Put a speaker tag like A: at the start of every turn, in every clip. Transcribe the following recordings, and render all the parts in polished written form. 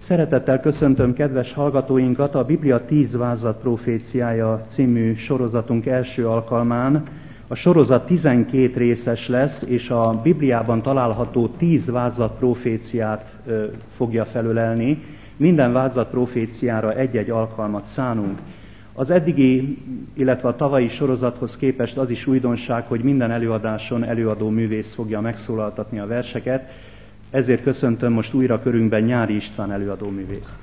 A: Szeretettel köszöntöm kedves hallgatóinkat a Biblia 10 vázlat proféciája című sorozatunk első alkalmán. A sorozat 12 részes lesz, és a Bibliában található 10 vázlat proféciát fogja felölelni. Minden vázlat proféciára egy-egy alkalmat szánunk. Az eddigi, illetve a tavalyi sorozathoz képest az is újdonság, hogy minden előadáson előadó művész fogja megszólaltatni a verseket. Ezért köszöntöm most újra körünkben Nyári István előadóművészt.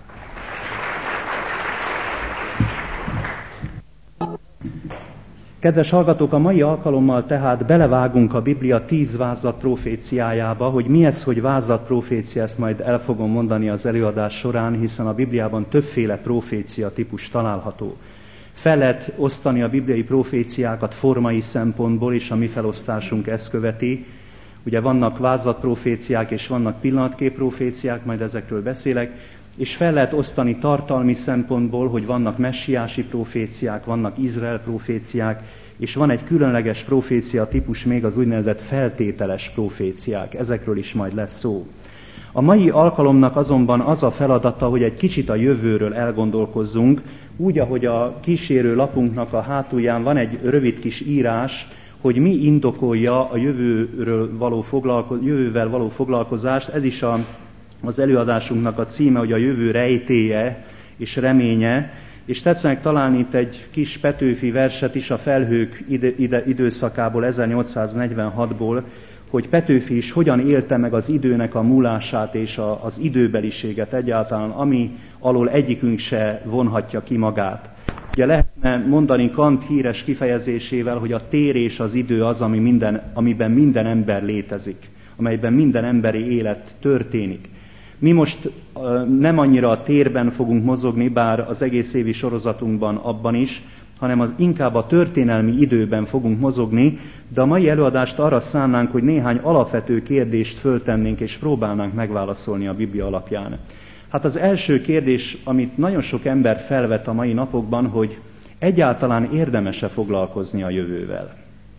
A: Kedves hallgatók, a mai alkalommal tehát belevágunk a Biblia 10 vázlat proféciájába, hogy mi ez, hogy vázlat profécia, ezt majd el fogom mondani az előadás során, hiszen a Bibliában többféle profécia típus található. Fel lehet osztani a bibliai proféciákat formai szempontból, és a mi felosztásunk ezt követi. Ugye vannak vázlatproféciák és vannak pillanatkép proféciák, majd ezekről beszélek, és fel lehet osztani tartalmi szempontból, hogy vannak messiási proféciák, vannak Izrael proféciák, és van egy különleges profécia típus még, az úgynevezett feltételes proféciák. Ezekről is majd lesz szó. A mai alkalomnak azonban az a feladata, hogy egy kicsit a jövőről elgondolkozzunk, úgy, ahogy a kísérő lapunknak a hátulján van egy rövid kis írás, hogy mi indokolja a jövővel való foglalkozást. Ez is az előadásunknak a címe, hogy a jövő rejtélye és reménye. És tetszenek találni itt egy kis Petőfi verset is a felhők időszakából, 1846-ból, hogy Petőfi is hogyan élte meg az időnek a múlását és az időbeliséget egyáltalán, ami alól egyikünk se vonhatja ki magát. Ugye lehetne mondani Kant híres kifejezésével, hogy a tér és az idő az, amiben minden ember létezik, amelyben minden emberi élet történik. Mi most nem annyira a térben fogunk mozogni, bár az egész évi sorozatunkban abban is, hanem inkább a történelmi időben fogunk mozogni, de a mai előadást arra szánnánk, hogy néhány alapvető kérdést föltennénk és próbálnánk megválaszolni a Biblia alapján. Hát az első kérdés, amit nagyon sok ember felvet a mai napokban, hogy egyáltalán érdemes-e foglalkozni a jövővel.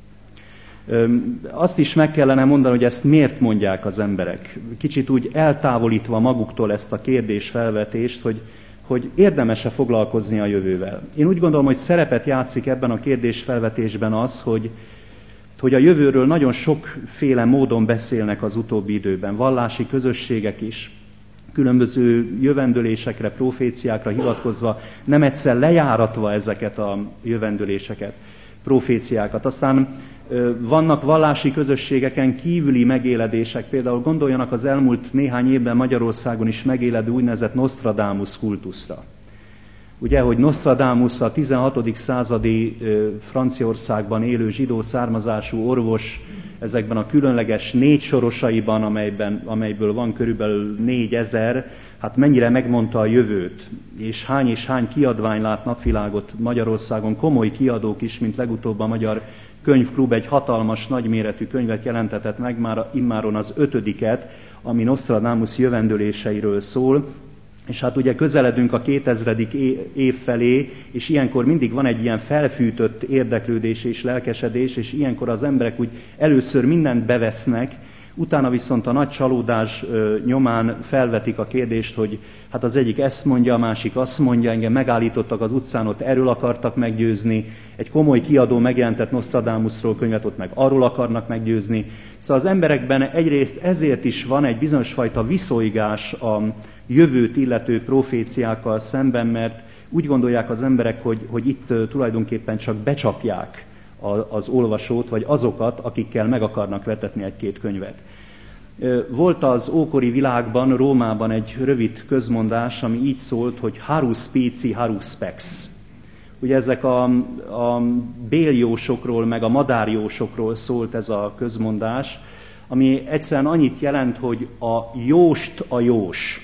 A: Azt is meg kellene mondani, hogy ezt miért mondják az emberek. Kicsit úgy eltávolítva maguktól ezt a kérdésfelvetést, hogy érdemes-e foglalkozni a jövővel. Én úgy gondolom, hogy szerepet játszik ebben a kérdésfelvetésben az, hogy a jövőről nagyon sokféle módon beszélnek az utóbbi időben. Vallási közösségek is, különböző jövendőlésekre, proféciákra hivatkozva, nem egyszer lejáratva ezeket a jövendőléseket, proféciákat. Aztán vannak vallási közösségeken kívüli megéledések, például gondoljanak az elmúlt néhány évben Magyarországon is megéledő úgynevezett Nostradamus kultuszra. Ugye, hogy Nostradamus a 16. századi Franciaországban élő zsidó származású orvos, ezekben a különleges 4 sorosaiban, amelyből van körülbelül 4000, hát mennyire megmondta a jövőt, és hány kiadvány lát napvilágot Magyarországon, komoly kiadók is, mint legutóbb a Magyar Könyvklub egy hatalmas, nagyméretű könyvet jelentetett meg, már immáron az 5., ami Nostradamus jövendőléseiről szól, és hát ugye közeledünk a 2000. év felé, és ilyenkor mindig van egy ilyen felfűtött érdeklődés és lelkesedés, és ilyenkor az emberek úgy először mindent bevesznek, utána viszont a nagy csalódás nyomán felvetik a kérdést, hogy hát az egyik ezt mondja, a másik azt mondja, engem megállítottak az utcán, ott erről akartak meggyőzni, egy komoly kiadó megjelentett Nostradamusról könyvet, ott meg arról akarnak meggyőzni. Szóval az emberekben egyrészt ezért is van egy bizonyos fajta viszolygás a jövőt illető proféciákkal szemben, mert úgy gondolják az emberek, hogy itt tulajdonképpen csak becsapják az olvasót, vagy azokat, akikkel meg akarnak vetetni egy-két könyvet. Volt az ókori világban, Rómában egy rövid közmondás, ami így szólt, hogy harus specie, harus spex. Ugye ezek a béljósokról, meg a madárjósokról szólt ez a közmondás, ami egyszerűen annyit jelent, hogy a jóst a jós.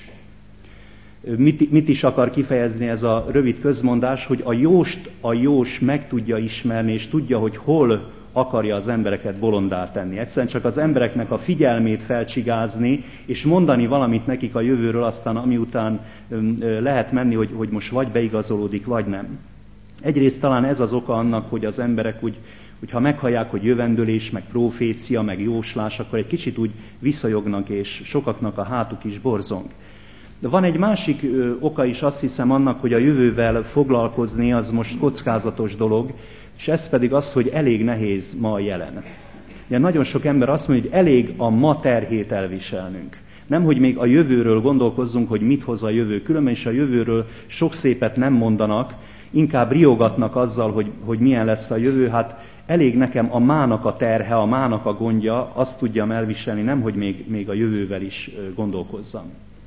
A: Mit is akar kifejezni ez a rövid közmondás, hogy a jóst a jós meg tudja ismerni, és tudja, hogy hol akarja az embereket bolondá tenni. Egyszerűen csak az embereknek a figyelmét felcsigázni, és mondani valamit nekik a jövőről, aztán ami után lehet menni, hogy most vagy beigazolódik, vagy nem. Egyrészt talán ez az oka annak, hogy az emberek úgy, ha meghallják, hogy jövendőlés, meg profécia, meg jóslás, akkor egy kicsit úgy visszajognak, és sokaknak a hátuk is borzong. De van egy másik oka is, azt hiszem, annak, hogy a jövővel foglalkozni az most kockázatos dolog, és ez pedig az, hogy elég nehéz ma a jelen. Ugye nagyon sok ember azt mondja, hogy elég a ma terhét elviselnünk. Nem, hogy még a jövőről gondolkozzunk, hogy mit hoz a jövő. Különben is a jövőről sok szépet nem mondanak, inkább riogatnak azzal, hogy milyen lesz a jövő. Hát elég nekem a mának a terhe, a mának a gondja, azt tudjam elviselni, nem, hogy még a jövővel is gondolkozzam.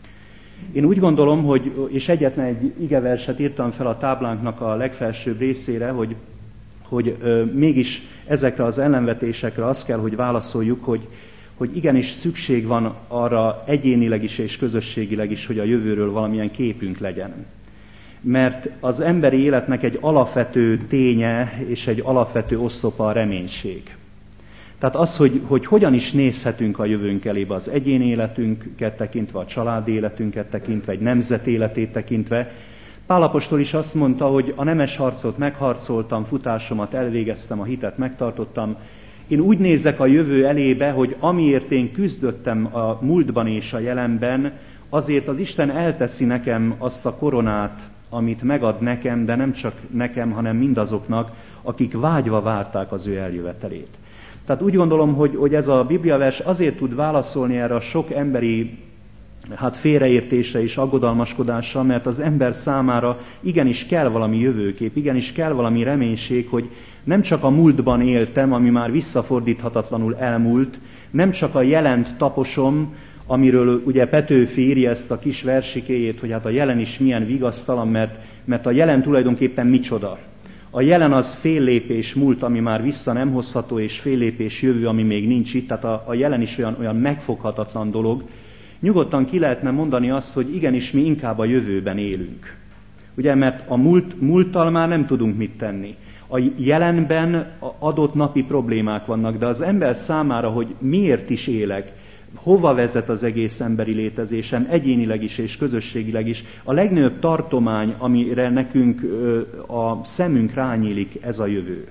A: Én úgy gondolom, és egyetlen egy igeverset írtam fel a táblánknak a legfelsőbb részére, hogy mégis ezekre az ellenvetésekre azt kell, hogy válaszoljuk, hogy igenis szükség van arra egyénileg is és közösségileg is, hogy a jövőről valamilyen képünk legyen. Mert az emberi életnek egy alapvető ténye és egy alapvető oszlopa a reménység. Tehát az, hogy hogyan is nézhetünk a jövőnk elébe, az egyéni életünket tekintve, a családi életünket tekintve, egy nemzet életét tekintve. Pál apostol is azt mondta, hogy a nemes harcot megharcoltam, futásomat elvégeztem, a hitet megtartottam. Én úgy nézek a jövő elébe, hogy amiért én küzdöttem a múltban és a jelenben, azért az Isten elteszi nekem azt a koronát, amit megad nekem, de nem csak nekem, hanem mindazoknak, akik vágyva várták az ő eljövetelét. Tehát úgy gondolom, hogy ez a bibliavers azért tud válaszolni erre a sok emberi félreértésre és aggodalmaskodásra, mert az ember számára igenis kell valami jövőkép, igenis kell valami reménység, hogy nem csak a múltban éltem, ami már visszafordíthatatlanul elmúlt, nem csak a jelent taposom, amiről ugye Petőfi írja ezt a kis versikéjét, hogy hát a jelen is milyen vigasztalan, mert a jelen tulajdonképpen micsoda. A jelen az fél lépés múlt, ami már vissza nem hozható, és fél lépés jövő, ami még nincs itt, tehát a jelen is olyan megfoghatatlan dolog. Nyugodtan ki lehetne mondani azt, hogy igenis mi inkább a jövőben élünk. Ugye, mert a múlttal már nem tudunk mit tenni. A jelenben adott napi problémák vannak, de az ember számára, hogy miért is élek, hova vezet az egész emberi létezésem, egyénileg is és közösségileg is, a legnagyobb tartomány, amire nekünk a szemünk rányílik, ez a jövő.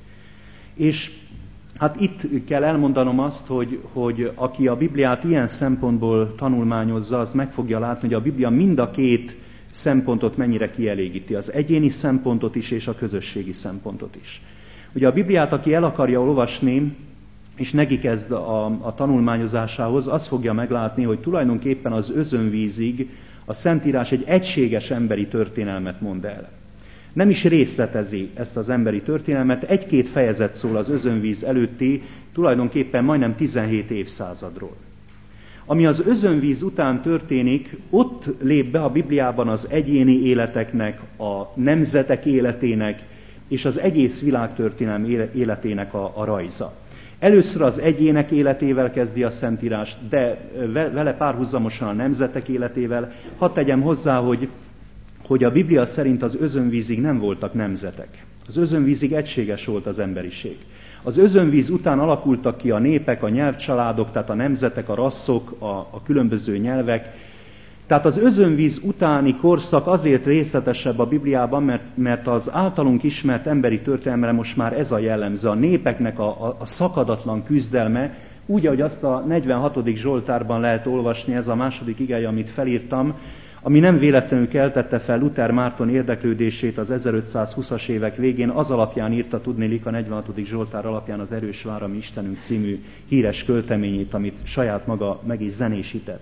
A: És hát itt kell elmondanom azt, hogy aki a Bibliát ilyen szempontból tanulmányozza, az meg fogja látni, hogy a Biblia mind a két szempontot mennyire kielégíti, az egyéni szempontot is és a közösségi szempontot is. Ugye a Bibliát, aki el akarja olvasni, és neki kezd a tanulmányozásához, azt fogja meglátni, hogy tulajdonképpen az özönvízig a Szentírás egy egységes emberi történelmet mond el. Nem is részletezi ezt az emberi történelmet, egy-két fejezet szól az özönvíz előtti, tulajdonképpen majdnem 17 évszázadról. Ami az özönvíz után történik, ott lép be a Bibliában az egyéni életeknek, a nemzetek életének és az egész világtörténelem életének a rajza. Először az egyének életével kezdi a Szentírást, de vele párhuzamosan a nemzetek életével. Hadd tegyem hozzá, hogy a Biblia szerint az özönvízig nem voltak nemzetek. Az özönvízig egységes volt az emberiség. Az özönvíz után alakultak ki a népek, a nyelvcsaládok, tehát a nemzetek, a rasszok, a különböző nyelvek. Tehát az özönvíz utáni korszak azért részletesebb a Bibliában, mert az általunk ismert emberi történelemre most már ez a jellemző, a népeknek a szakadatlan küzdelme, úgy, ahogy azt a 46. Zsoltárban lehet olvasni, ez a második igeje, amit felírtam, ami nem véletlenül keltette fel Luther Márton érdeklődését az 1520-as évek végén, az alapján írta tudnélik a 46. Zsoltár alapján az Erős vár, ami Istenünk című híres költeményét, amit saját maga meg is zenésített.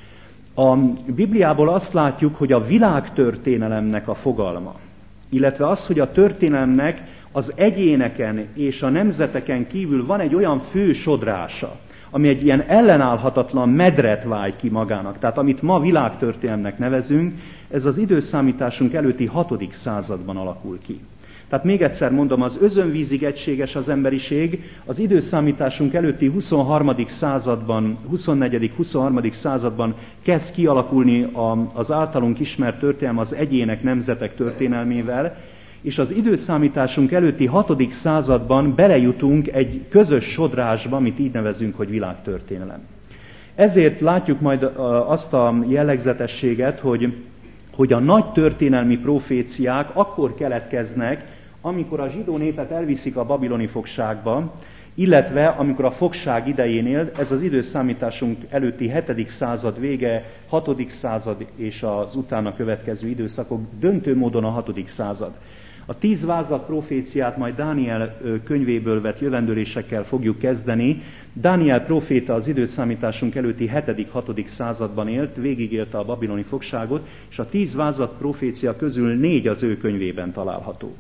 A: A Bibliából azt látjuk, hogy a világtörténelemnek a fogalma, illetve az, hogy a történelemnek az egyéneken és a nemzeteken kívül van egy olyan fő sodrása, ami egy ilyen ellenállhatatlan medret vágy ki magának. Tehát amit ma világtörténelemnek nevezünk, ez az időszámításunk előtti 6. században alakul ki. Tehát még egyszer mondom, az özönvízig egységes az emberiség, az időszámításunk előtti 23. században, 24.-23. században kezd kialakulni az általunk ismert történelem az egyének, nemzetek történelmével, és az időszámításunk előtti 6. században belejutunk egy közös sodrásba, amit így nevezünk, hogy világtörténelem. Ezért látjuk majd azt a jellegzetességet, hogy a nagy történelmi proféciák akkor keletkeznek, amikor a zsidó népet elviszik a babiloni fogságba, Illetve amikor a fogság idején élt, ez az időszámításunk előtti 7. század vége, 6. század és az utána következő időszakok, döntő módon a 6. század. A 10 vázlat proféciát majd Dániel könyvéből vett jövendőlésekkel fogjuk kezdeni. Dániel próféta az időszámításunk előtti 7.-6. században élt, végigélte a babiloni fogságot, és a 10 vázlat profécia közül 4 az ő könyvében található.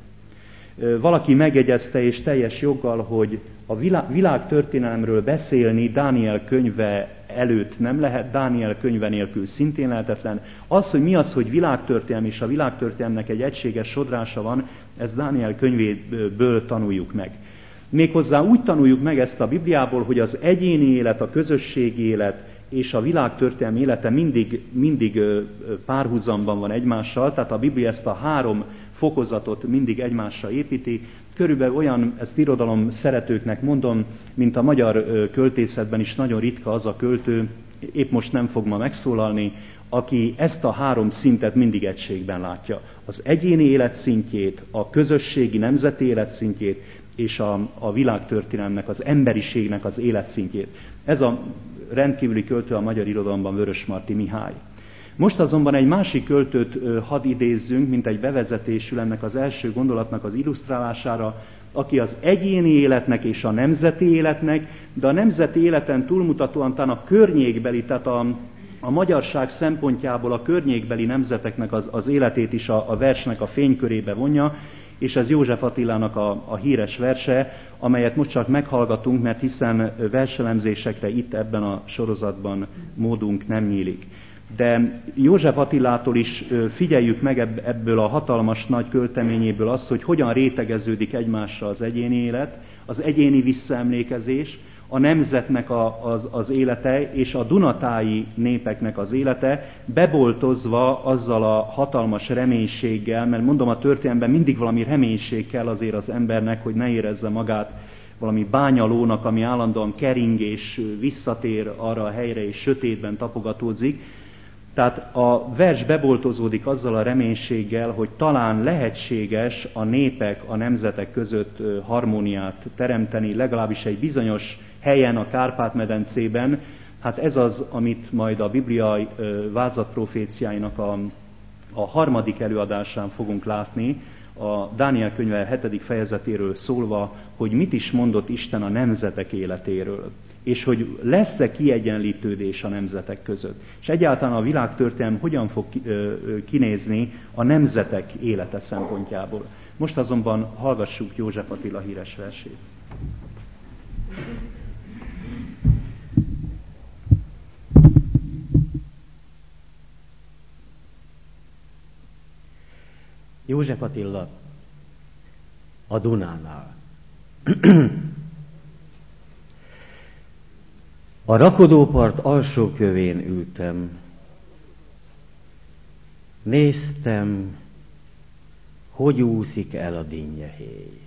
A: Valaki megjegyezte, és teljes joggal, hogy a világtörténelemről beszélni Dániel könyve előtt nem lehet, Dániel könyve nélkül szintén lehetetlen. Az, hogy mi az, hogy világtörténelem, és a világtörténelemnek egy egységes sodrása van, ezt Dániel könyvéből tanuljuk meg. Méghozzá úgy tanuljuk meg ezt a Bibliából, hogy az egyéni élet, a közösségi élet és a világtörténelem élete mindig párhuzamban van egymással, tehát a Biblia ezt a 3 fokozatot mindig egymásra építi. Körülbelül olyan, ezt irodalom szeretőknek mondom, mint a magyar költészetben is nagyon ritka az a költő, épp most nem fog ma megszólalni, aki ezt a 3 szintet mindig egységben látja. Az egyéni élet szintjét, a közösségi nemzeti élet szintjét, és a világtörténelemnek, az emberiségnek az életszintjét. Ez a rendkívüli költő a magyar irodalomban Vörösmarty Mihály. Most azonban egy másik költőt hadd idézzünk, mint egy bevezetésül ennek az első gondolatnak az illusztrálására, aki az egyéni életnek és a nemzeti életnek, de a nemzeti életen túlmutatóan talán a környékbeli, tehát a magyarság szempontjából a környékbeli nemzeteknek az életét is a versnek a fénykörébe vonja, és ez József Attilának a híres verse, amelyet most csak meghallgatunk, mert hiszen verselemzésekre itt ebben a sorozatban módunk nem nyílik. De József Attilától is figyeljük meg ebből a hatalmas nagy költeményéből azt, hogy hogyan rétegeződik egymásra az egyéni élet, az egyéni visszaemlékezés, a nemzetnek az élete és a dunatáji népeknek az élete, beboltozva azzal a hatalmas reménységgel, mert mondom, a történelemben mindig valami reménység kell azért az embernek, hogy ne érezze magát valami bányalónak, ami állandóan kering és visszatér arra a helyre és sötétben tapogatódzik. Tehát a vers beboltozódik azzal a reménységgel, hogy talán lehetséges a népek, a nemzetek között harmóniát teremteni, legalábbis egy bizonyos helyen, a Kárpát-medencében. Hát ez az, amit majd a Biblia vázlatproféciáinak a 3. előadásán fogunk látni, a Dániel könyve 7. fejezetéről szólva, hogy mit is mondott Isten a nemzetek életéről, és hogy lesz-e kiegyenlítődés a nemzetek között. És egyáltalán a világtörténelem hogyan fog kinézni a nemzetek élete szempontjából. Most azonban hallgassuk József Attila híres versét.
B: József Attila a Dunánál. A rakodópart alsó kövén ültem. Néztem, hogy úszik el a dinnyehéj.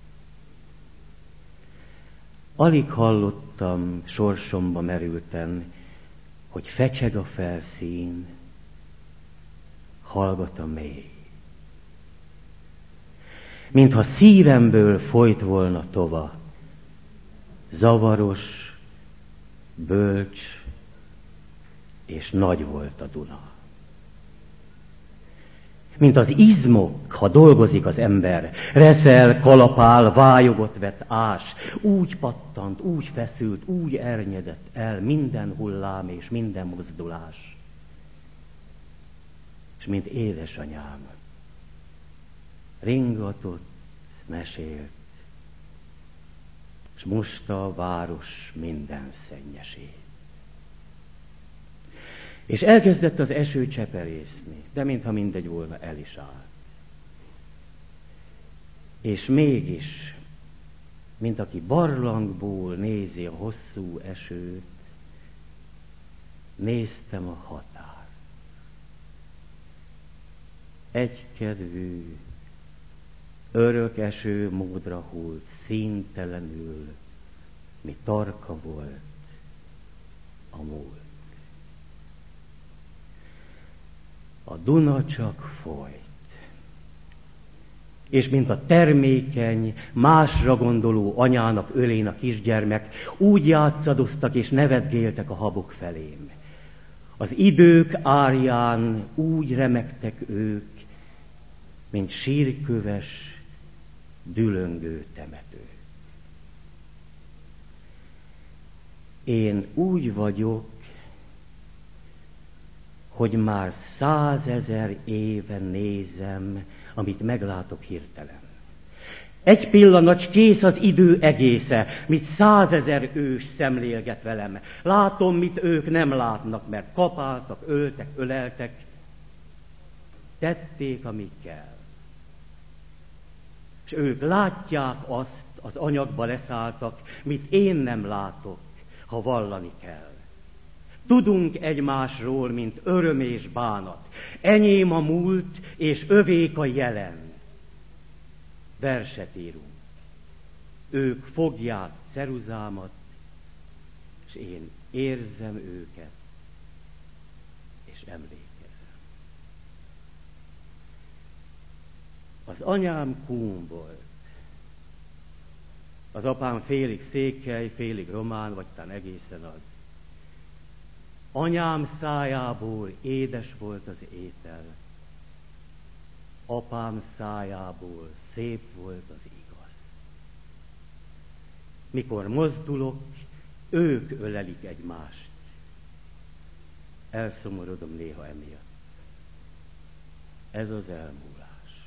B: Alig hallottam, sorsomba merülten, hogy fecseg a felszín, hallgat a mély. Mintha szívemből folyt volna tova, zavaros, bölcs és nagy volt a Duna. Mint az izmok, ha dolgozik az ember, reszel, kalapál, vályogot vett ás, úgy pattant, úgy feszült, úgy ernyedett el minden hullám és minden mozdulás. És mint édesanyám, ringatott, mesélt, és mosta a város minden szennyesét. És elkezdett az eső cseperészni, de mintha mindegy volna, el is állt. És mégis, mint aki barlangból nézi a hosszú esőt, néztem a határ. Egykedvű, örök eső módra hult, színtelenül, mi tarka volt a múlt. A Duna csak folyt, és mint a termékeny, másra gondoló anyának ölén a kisgyermek, úgy játszadoztak és nevetgéltek a habok felém. Az idők árján úgy remegtek ők, mint sírköves, dülöngő temető. Én úgy vagyok, hogy már 100 000 éve nézem, amit meglátok hirtelen. Egy pillanat, s kész az idő egésze, mit 100 000 ős szemlélget velem. Látom, mit ők nem látnak, mert kapáltak, öltek, öleltek. Tették, amit kell. És ők látják azt, az anyagba leszálltak, mit én nem látok, ha vallani kell. Tudunk egymásról, mint öröm és bánat. Enyém a múlt, és övék a jelen. Verset írunk. Ők fogják ceruzámat, és én érzem őket, és emlékezem. Az anyám kún volt. Az apám félig székely, félig román, vagy talán egészen az. Anyám szájából édes volt az étel. Apám szájából szép volt az igaz. Mikor mozdulok, ők ölelik egymást. Elszomorodom néha emiatt. Ez az elmúlás.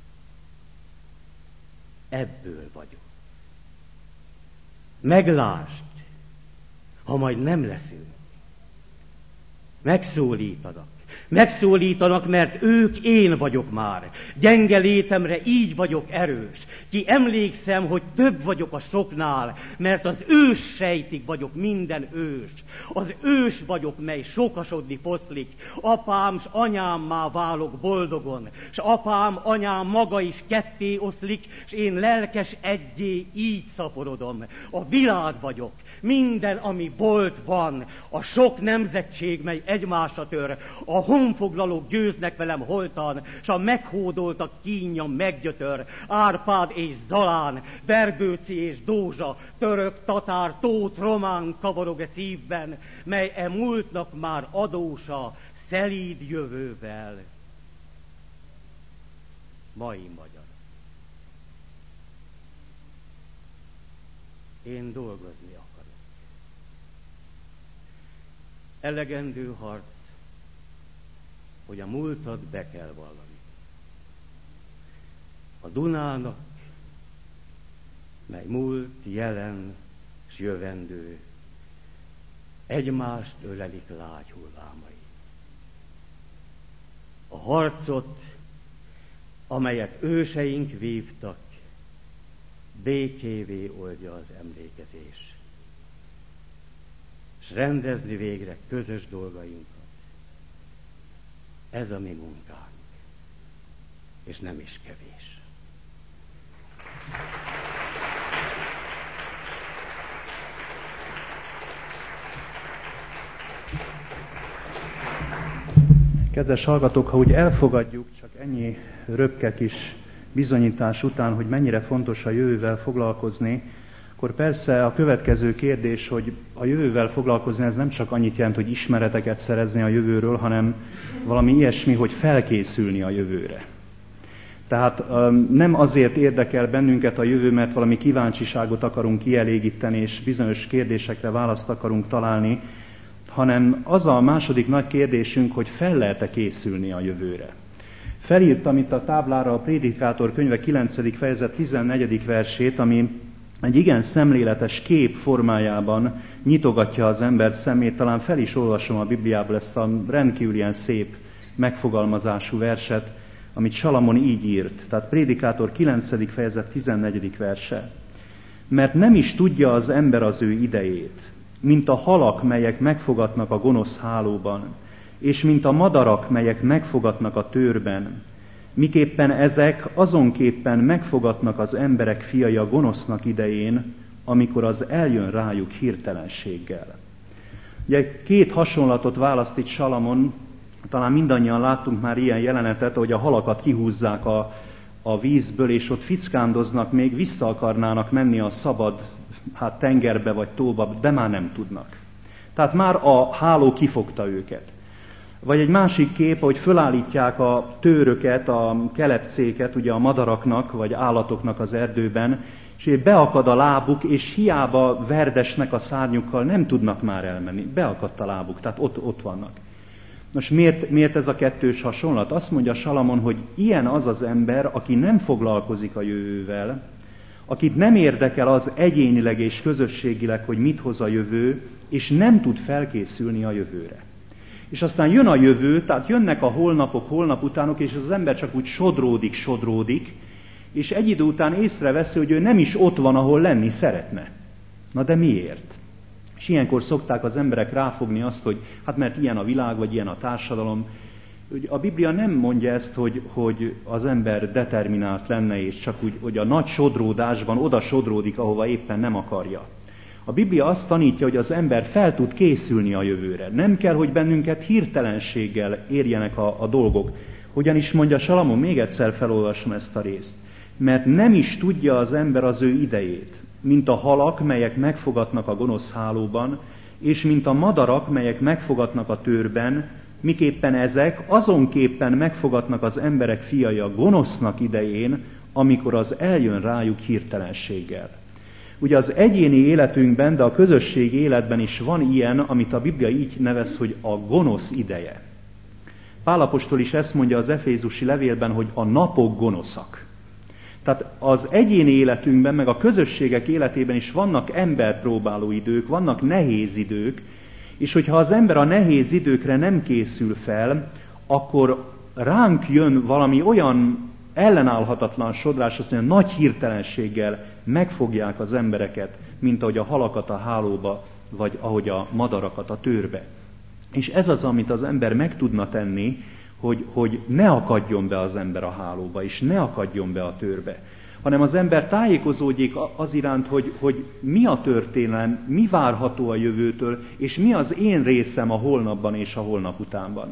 B: Ebből vagyok. Meglásd, ha majd nem leszünk. Megszólítanak, mert ők én vagyok már. Gyenge létemre így vagyok erős. Ki emlékszem, hogy több vagyok a soknál, mert az ős sejtig vagyok minden ős. Az ős vagyok, mely sokasodni foszlik. Apám s anyámmá válok boldogon, s apám, anyám maga is ketté oszlik, s én lelkes egyé így szaporodom. A világ vagyok. Minden, ami volt, van, a sok nemzetség, mely egymásra tör, a honfoglalók győznek velem holtan, s a meghódoltak kínja meggyötör, Árpád és Zalán, Berbőci és Dózsa, török, tatár, tót, román kavarog szívben, mely múltnak már adósa, szelíd jövővel. Mai magyar. Én dolgozni akarok. Elegendő harc, hogy a múltat be kell vallani. A Dunának, mely múlt, jelen s jövendő, egymást ölelik lágy hullámai. A harcot, amelyet őseink vívtak, békévé oldja az emlékezés, s rendezni végre közös dolgainkat. Ez a mi munkánk, és nem is kevés.
A: Kedves hallgatók, ha úgy elfogadjuk, csak ennyi röpke kis bizonyítás után, hogy mennyire fontos a jövővel foglalkozni, akkor persze a következő kérdés, hogy a jövővel foglalkozni, ez nem csak annyit jelent, hogy ismereteket szerezni a jövőről, hanem valami ilyesmi, hogy felkészülni a jövőre. Tehát nem azért érdekel bennünket a jövő, mert valami kíváncsiságot akarunk kielégíteni, és bizonyos kérdésekre választ akarunk találni, hanem az a második nagy kérdésünk, hogy fel lehet-e készülni a jövőre. Felírtam itt a táblára a Prédikátor könyve 9. fejezet 14. versét, ami egy igen szemléletes kép formájában nyitogatja az ember szemét. Talán fel is olvasom a Bibliából ezt a rendkívül ilyen szép megfogalmazású verset, amit Salamon így írt. Tehát Prédikátor 9. fejezet 14. verse. Mert nem is tudja az ember az ő idejét, mint a halak, melyek megfogatnak a gonosz hálóban, és mint a madarak, melyek megfogatnak a tőrben, miképpen ezek azonképpen megfogatnak az emberek fiai a gonosznak idején, amikor az eljön rájuk hirtelenséggel. Ugye két hasonlatot választ itt Salamon, talán mindannyian láttunk már ilyen jelenetet, hogy a halakat kihúzzák a a vízből, és ott fickándoznak, még vissza akarnának menni a szabad tengerbe vagy tóba, de már nem tudnak. Tehát már a háló kifogta őket. Vagy egy másik kép, hogy fölállítják a tőröket, a kelepcéket, ugye a madaraknak vagy állatoknak az erdőben, és beakad a lábuk, és hiába verdesnek a szárnyukkal, nem tudnak már elmenni. Beakadt a lábuk, tehát ott vannak. Most miért ez a kettős hasonlat? Azt mondja Salamon, hogy ilyen az az ember, aki nem foglalkozik a jövővel, akit nem érdekel az egyénileg és közösségileg, hogy mit hoz a jövő, és nem tud felkészülni a jövőre. És aztán jön a jövő, tehát jönnek a holnapok, holnap utánok, és az ember csak úgy sodródik, és egy idő után észreveszi, hogy ő nem is ott van, ahol lenni szeretne. Na de miért? És ilyenkor szokták az emberek ráfogni azt, hogy hát mert ilyen a világ, vagy ilyen a társadalom. A Biblia nem mondja ezt, hogy az ember determinált lenne, és csak úgy, hogy a nagy sodródásban oda sodródik, ahova éppen nem akarja. A Biblia azt tanítja, hogy az ember fel tud készülni a jövőre. Nem kell, hogy bennünket hirtelenséggel érjenek a dolgok. Hogyan is mondja Salamon, még egyszer felolvasom ezt a részt. Mert nem is tudja az ember az ő idejét, mint a halak, melyek megfogatnak a gonosz hálóban, és mint a madarak, melyek megfogatnak a tőrben, miképpen ezek azonképpen megfogatnak az emberek fiai a gonosznak idején, amikor az eljön rájuk hirtelenséggel. Ugye az egyéni életünkben, de a közösségi életben is van ilyen, amit a Biblia így nevez, hogy a gonosz ideje. Pál apostol is ezt mondja az efézusi levélben, hogy a napok gonoszak. Tehát az egyéni életünkben, meg a közösségek életében is vannak emberpróbáló idők, vannak nehéz idők, és hogyha az ember a nehéz időkre nem készül fel, akkor ránk jön valami olyan ellenállhatatlan sodrás, azt mondja, nagy hirtelenséggel megfogják az embereket, mint ahogy a halakat a hálóba, vagy ahogy a madarakat a tőrbe. És ez az, amit az ember meg tudna tenni, hogy ne akadjon be az ember a hálóba, és ne akadjon be a tőrbe, hanem az ember tájékozódjék az iránt, hogy mi a történelem, mi várható a jövőtől, és mi az én részem a holnapban és a holnap utánban.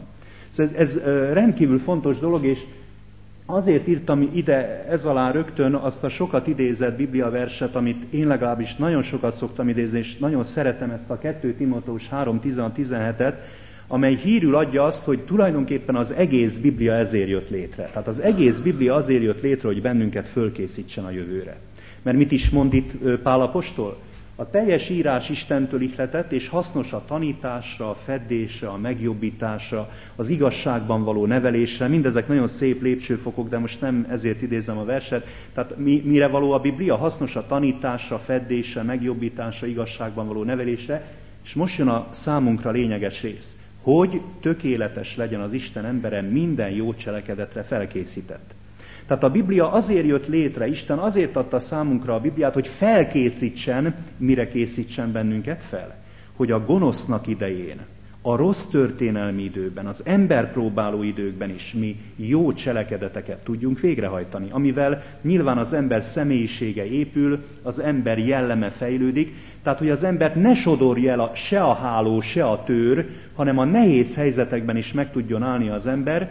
A: Ez rendkívül fontos dolog, és azért írtam ide ez alá rögtön azt a sokat idézett bibliaverset, amit én legalábbis nagyon sokat szoktam idézni, és nagyon szeretem ezt a 2 Timóteus 3:16-17-et, amely hírül adja azt, hogy tulajdonképpen az egész Biblia ezért jött létre. Tehát az egész Biblia azért jött létre, hogy bennünket fölkészítsen a jövőre. Mert mit is mond itt Pál apostol? A teljes írás Istentől ihletett, és hasznos a tanításra, a feddésre, a megjobbításra, az igazságban való nevelésre. Mindezek nagyon szép lépcsőfokok, de most nem ezért idézem a verset. Tehát mire való a Biblia? Hasznos a tanításra, feddésre, megjobbításra, igazságban való nevelésre. És most jön a számunkra lényeges rész. Hogy tökéletes legyen az Isten embere, minden jó cselekedetre felkészített. Tehát a Biblia azért jött létre, Isten azért adta számunkra a Bibliát, hogy felkészítsen, mire készítsen bennünket fel? Hogy a gonosznak idején, a rossz történelmi időben, az emberpróbáló időkben is mi jó cselekedeteket tudjunk végrehajtani, amivel nyilván az ember személyisége épül, az ember jelleme fejlődik, tehát hogy az embert ne sodorja el se a háló, se a tőr, hanem a nehéz helyzetekben is meg tudjon állni az ember,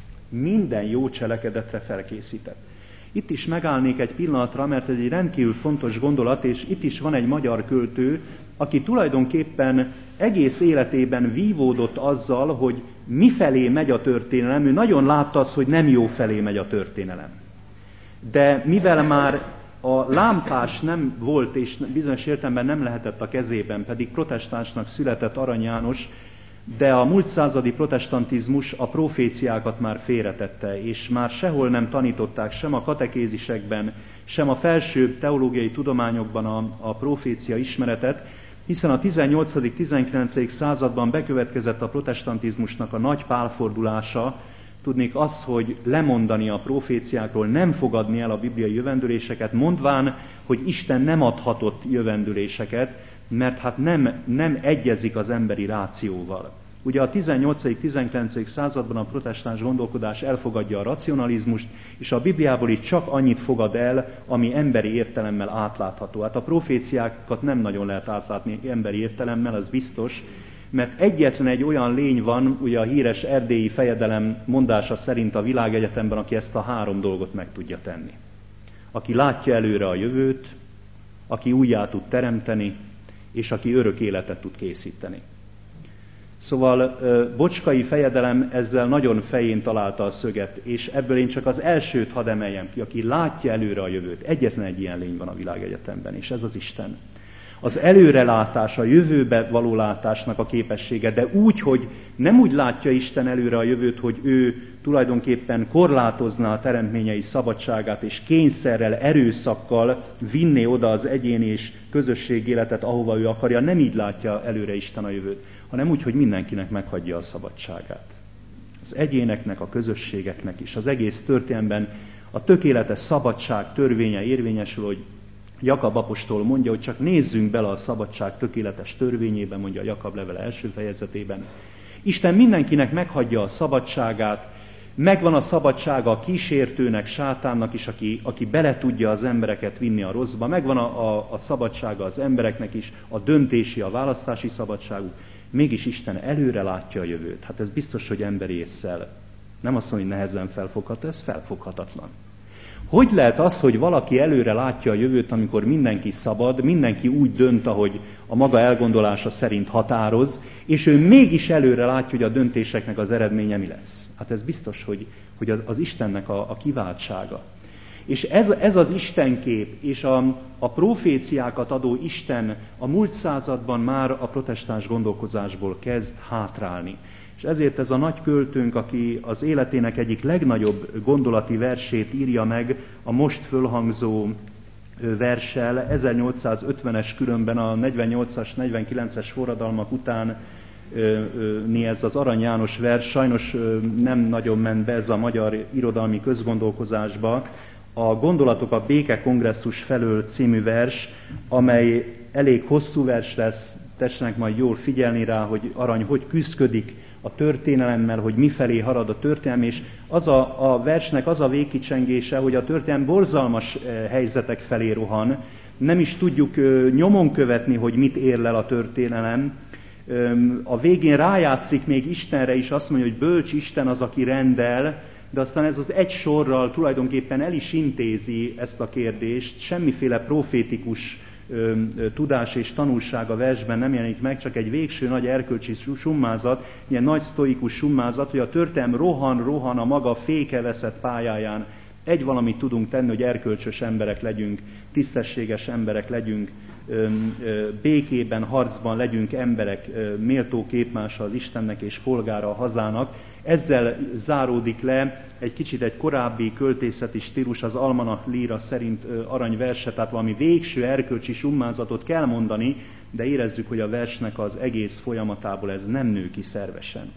A: minden jó cselekedetre felkészített. Itt is megállnék egy pillanatra, mert ez egy rendkívül fontos gondolat, és itt is van egy magyar költő, aki tulajdonképpen egész életében vívódott azzal, hogy mifelé megy a történelem. Ő nagyon látta azt, hogy nem jó felé megy a történelem. De mivel már a lámpás nem volt, és bizonyos értelemben nem lehetett a kezében, pedig protestánsnak született Arany János, de a múlt századi protestantizmus a proféciákat már félretette, és már sehol nem tanították, sem a katekézisekben, sem a felsőbb teológiai tudományokban a profécia ismeretet, hiszen a 18.-19. században bekövetkezett a protestantizmusnak a nagy pálfordulása, tudnék az, hogy lemondani a proféciákról, nem fogadni el a bibliai jövendőléseket, mondván, hogy Isten nem adhatott jövendőléseket, mert hát nem egyezik az emberi rációval. Ugye a 18.-19. században a protestáns gondolkodás elfogadja a racionalizmust, és a Bibliából itt csak annyit fogad el, ami emberi értelemmel átlátható. Hát a proféciákat nem nagyon lehet átlátni emberi értelemmel, az biztos, Mert egyetlen egy olyan lény van, ugye a híres erdélyi fejedelem mondása szerint a világegyetemben, aki ezt a 3 dolgot meg tudja tenni. Aki látja előre a jövőt, aki újjá tud teremteni, és aki örök életet tud készíteni. Szóval Bocskai fejedelem ezzel nagyon fején találta a szöget, és ebből én csak az elsőt hadd emeljem ki, aki látja előre a jövőt. Egyetlen egy ilyen lény van a világegyetemben, és ez az Isten. Az előrelátás, a jövőbe való látásnak a képessége, de úgy, hogy nem úgy látja Isten előre a jövőt, hogy ő tulajdonképpen korlátozná a teremtményei szabadságát, és kényszerrel, erőszakkal vinné oda az egyéni és közösség életet, ahova ő akarja. Nem így látja előre Isten a jövőt, hanem úgy, hogy mindenkinek meghagyja a szabadságát. Az egyéneknek, a közösségeknek is. Az egész történelemben a tökéletes szabadság törvénye érvényesül, hogy Jakab apostol mondja, hogy csak nézzünk bele a szabadság tökéletes törvényébe, mondja a Jakab levele első fejezetében. Isten mindenkinek meghagyja a szabadságát, megvan a szabadsága a kísértőnek, sátánnak is, aki bele tudja az embereket vinni a rosszba, megvan a szabadsága az embereknek is, a döntési, a választási szabadságuk, mégis Isten előre látja a jövőt. Hát ez biztos, hogy emberi ésszel. Nem azt mondja, hogy nehezen felfogható, ez felfoghatatlan. Hogy lehet az, hogy valaki előre látja a jövőt, amikor mindenki szabad, mindenki úgy dönt, ahogy a maga elgondolása szerint határoz, és ő mégis előre látja, hogy a döntéseknek az eredménye mi lesz? Hát ez biztos, hogy az Istennek a kiváltsága. És ez az Istenkép, és a proféciákat adó Isten a múlt században már a protestáns gondolkozásból kezd hátrálni. És ezért ez a nagy költőnk, aki az életének egyik legnagyobb gondolati versét írja meg a most fölhangzó verssel, 1850-es különben a 48-as, 49-es forradalmak után ez az Arany János vers, sajnos nem nagyon ment be ez a magyar irodalmi közgondolkozásba, a Gondolatok a Béke Kongresszus felől című vers, amely elég hosszú vers lesz, tessenek majd jól figyelni rá, hogy Arany hogy küszködik a történelemmel, hogy mifelé harad a történelem, és az a versnek az a végkicsengése, hogy a történelem borzalmas helyzetek felé rohan, nem is tudjuk nyomon követni, hogy mit érlel a történelem. A végén rájátszik még Istenre is, azt mondja, hogy bölcs Isten az, aki rendel, de aztán ez az egy sorral tulajdonképpen el is intézi ezt a kérdést, semmiféle profétikus tudás és tanulság a versben nem jelenik meg, csak egy végső nagy erkölcsi summázat, ilyen nagy sztoikus summázat, hogy a történelem rohan a maga fékeveszett pályáján. Egy valamit tudunk tenni, hogy erkölcsös emberek legyünk, tisztességes emberek legyünk, békében, harcban legyünk emberek, méltó képmása az Istennek és polgára a hazának. Ezzel záródik le egy kicsit egy korábbi költészeti stílus, az Almanach Líra szerint aranyverse, tehát valami végső erkölcsi summázatot kell mondani, de érezzük, hogy a versnek az egész folyamatából ez nem nő ki szervesen.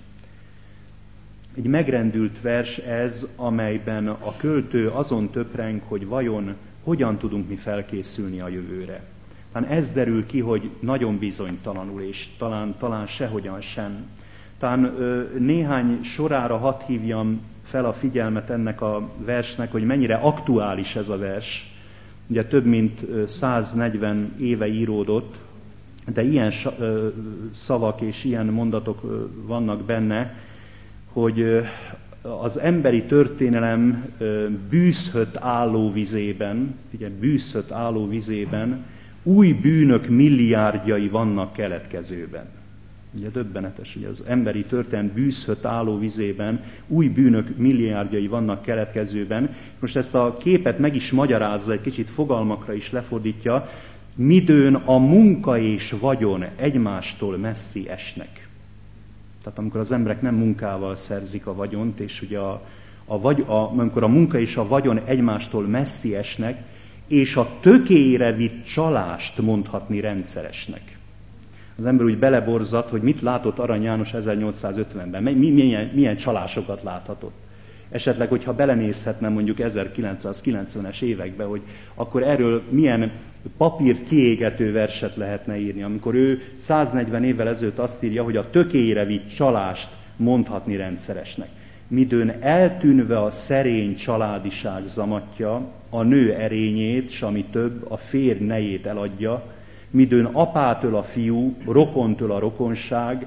A: Egy megrendült vers ez, amelyben a költő azon töpreng, hogy vajon hogyan tudunk mi felkészülni a jövőre. Tehát ez derül ki, hogy nagyon bizonytalanul, és talán sehogyan sem. Talán néhány sorára hadd hívjam fel a figyelmet ennek a versnek, hogy mennyire aktuális ez a vers. Ugye több mint 140 éve íródott, de ilyen szavak és ilyen mondatok vannak benne, hogy az emberi történelem bűzhött állóvizében, ugye bűzhött állóvizében új bűnök milliárdjai vannak keletkezőben. Ugye döbbenetes, hogy az emberi történet bűzhött állóvizében új bűnök milliárdjai vannak keletkezőben. Most ezt a képet meg is magyarázza, egy kicsit fogalmakra is lefordítja, midőn a munka és vagyon egymástól messzi esnek. Tehát amikor az emberek nem munkával szerzik a vagyont, és ugye amikor a munka és a vagyon egymástól messzi esnek, és a tökére vitt csalást mondhatni rendszeresnek. Az ember úgy beleborzat, hogy mit látott Arany János 1850-ben, milyen csalásokat láthatott. Esetleg, hogyha belenézhetne mondjuk 1990-es évekbe, hogy akkor erről milyen papírt kiégető verset lehetne írni, amikor ő 140 évvel ezelőtt azt írja, hogy a tökére vitt csalást mondhatni rendszeresnek. Midőn eltűnve a szerény családiság zamatja, a nő erényét, s ami több, a férj nejét eladja, midőn apátől a fiú, rokontől a rokonság,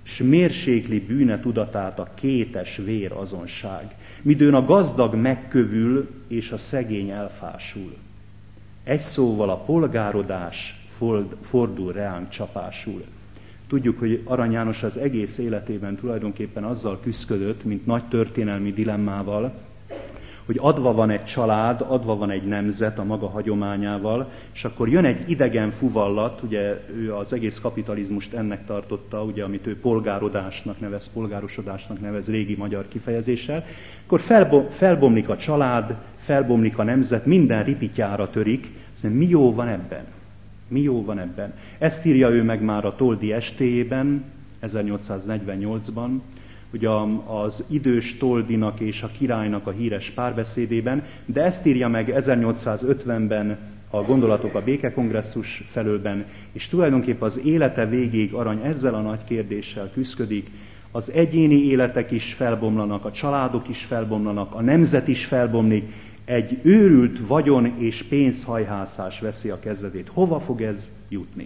A: s mérsékli bűne tudatát a kétes vérazonság, midőn a gazdag megkövül, és a szegény elfásul. Egy szóval a polgárodás fordul reánk csapásul. Tudjuk, hogy Arany János az egész életében tulajdonképpen azzal küszködött, mint nagy történelmi dilemmával, hogy adva van egy család, adva van egy nemzet a maga hagyományával, és akkor jön egy idegen fuvallat, ugye ő az egész kapitalizmust ennek tartotta, ugye, amit ő polgárodásnak nevez, polgárosodásnak nevez régi magyar kifejezéssel, akkor felbomlik a család, felbomlik a nemzet, minden ripityára törik, szóval mi jó van ebben? Mi jó van ebben? Ezt írja ő meg már a Toldi estéjében, 1848-ban, ugye az idős Toldinak és a királynak a híres párbeszédében, de ezt írja meg 1850-ben a Gondolatok a Békekongresszus felőben, és tulajdonképpen az élete végéig Arany ezzel a nagy kérdéssel küszködik. Az egyéni életek is felbomlanak, a családok is felbomlanak, a nemzet is felbomlik, egy őrült vagyon és pénzhajhászás veszi a kezdetét. Hova fog ez jutni?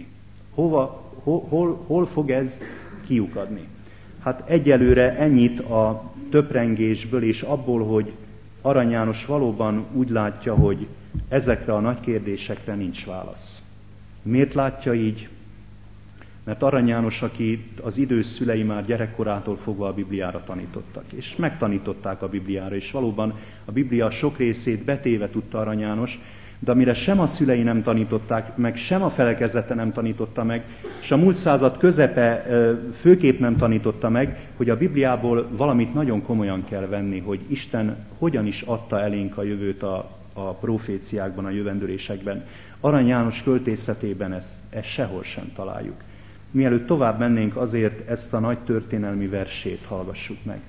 A: Hol fog ez kiukadni? Hát egyelőre ennyit a töprengésből és abból, hogy Arany János valóban úgy látja, hogy ezekre a nagy kérdésekre nincs válasz. Miért látja így? Mert Arany János, akit az idős szülei már gyerekkorától fogva a Bibliára tanítottak, és megtanították a Bibliára, és valóban a Biblia sok részét betéve tudta Arany János, de amire sem a szülei nem tanították meg, sem a felekezete nem tanította meg, és a múlt század közepe főképp nem tanította meg, hogy a Bibliából valamit nagyon komolyan kell venni, hogy Isten hogyan is adta elénk a jövőt a proféciákban, a jövendőlésekben. Arany János költészetében ezt sehol sem találjuk. Mielőtt tovább mennénk, azért ezt a nagy történelmi versét hallgassuk meg.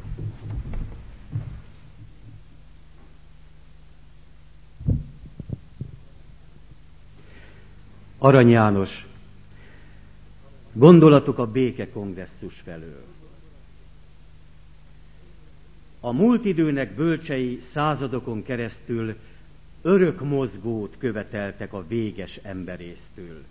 B: Arany János, gondolatok a békekongresszus felől. A múlt időnek bölcsei századokon keresztül örök mozgót követeltek a véges emberésztől.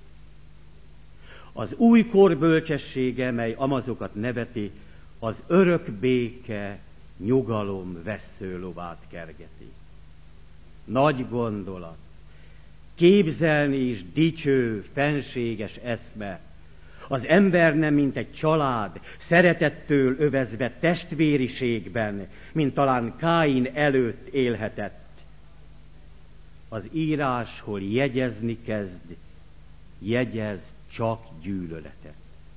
B: Az új kor bölcsessége, mely amazokat neveti, az örök béke, nyugalom vesszőlovát kergeti. Nagy gondolat, képzelni is dicső, fenséges eszme, az ember nem mint egy család, szeretettől övezve testvériségben, mint talán Káin előtt élhetett. Az írás, hol jegyezni kezd, jegyez csak gyűlöletet.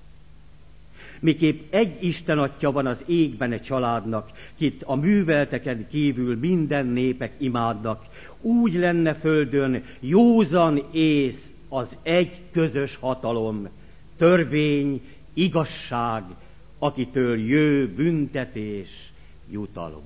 B: Miképp egy Isten atya van az égben egy családnak, kit a művelteken kívül minden népek imádnak, úgy lenne földön józan ész az egy közös hatalom, törvény, igazság, akitől jő büntetés, jutalom.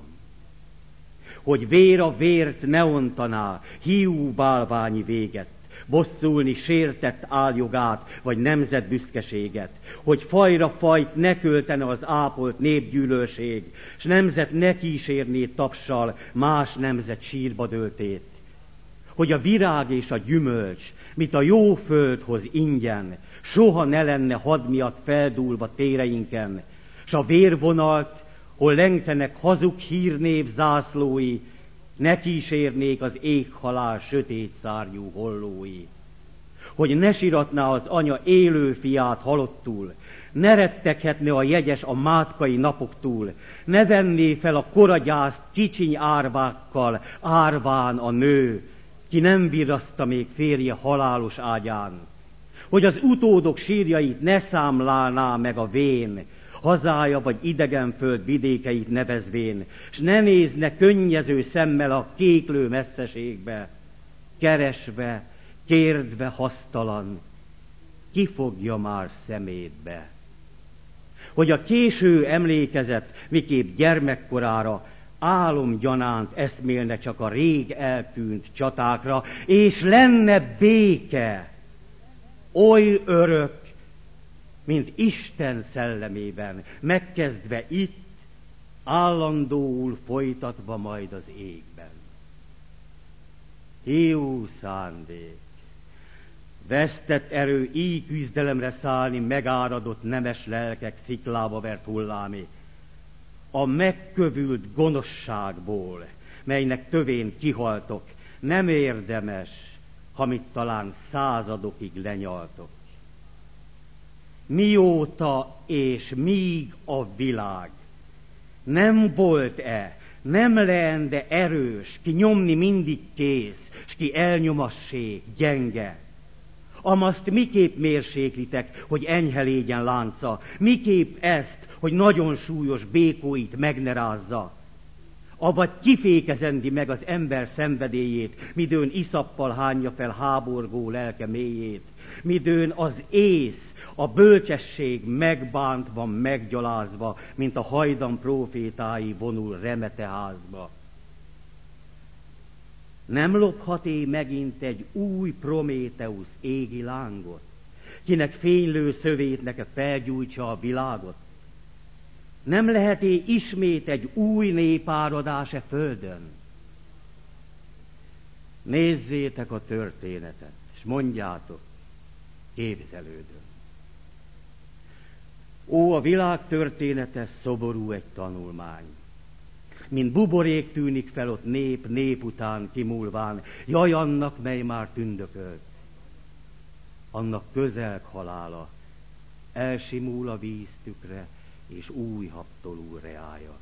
B: Hogy vér a vért ne ontaná, hiú bálványi véget, bosszulni sértett áljogát, vagy nemzet büszkeséget, hogy fajra fajt ne költene az ápolt népgyűlölség, s nemzet ne kísérné tapssal más nemzet sírba döltét, hogy a virág és a gyümölcs, mint a jó földhoz ingyen, soha ne lenne had miatt feldúlva téreinken, s a vérvonalt, hol lengtenek hazug hírnév zászlói, ne kísérnék az éghalál sötét szárnyú hollói. Hogy ne siratná az anya élő fiát halottul, ne retteghetne a jegyes a mátkai napoktól, ne venné fel a koragyászt kicsiny árvákkal, árván a nő, ki nem virraszta még férje halálos ágyán. Hogy az utódok sírjait ne számlálná meg a vén, hazája vagy idegen föld vidékeit nevezvén, s ne nézne könnyező szemmel a kéklő messzeségbe, keresve, kérdve hasztalan, ki fogja már szemétbe. Hogy a késő emlékezet, miképp gyermekkorára, álomgyanánt eszmélne csak a rég eltűnt csatákra, és lenne béke, oly örök, mint Isten szellemében, megkezdve itt, állandóul folytatva majd az égben. Hiú szándék, Vesztett erő így küzdelemre szállni megáradott nemes lelkek sziklába vert hullámé. A megkövült gonoszságból, melynek tövén kihaltok, nem érdemes, amit talán századokig lenyaltok. Mióta és míg a világ nem volt-e, nem leende erős, ki nyomni mindig kész, s ki elnyomassék, gyenge. Amaszt miképp mérséklitek, hogy enyhe légyen lánca, miképp ezt, hogy nagyon súlyos békóit meg ne rázza. Avagy kifékezendi meg az ember szenvedélyét, midőn iszappal hányja fel háborgó lelke mélyét, midőn az ész, a bölcsesség megbántva, meggyalázva, mint a hajdan prófétái vonul remeteházba. Nem lophat-é megint egy új Prométeusz égi lángot, kinek fénylő szövétnek felgyújtsa a világot? Nem lehet-é ismét egy új népáradás e földön? Nézzétek a történetet, és mondjátok, képzelődön. Ó, a világ története szoború egy tanulmány. Mint buborék tűnik fel ott nép után kimúlván, jaj annak, mely már tündökölt. Annak közelg halála, elsimul a víztükre, és új habtolul reája.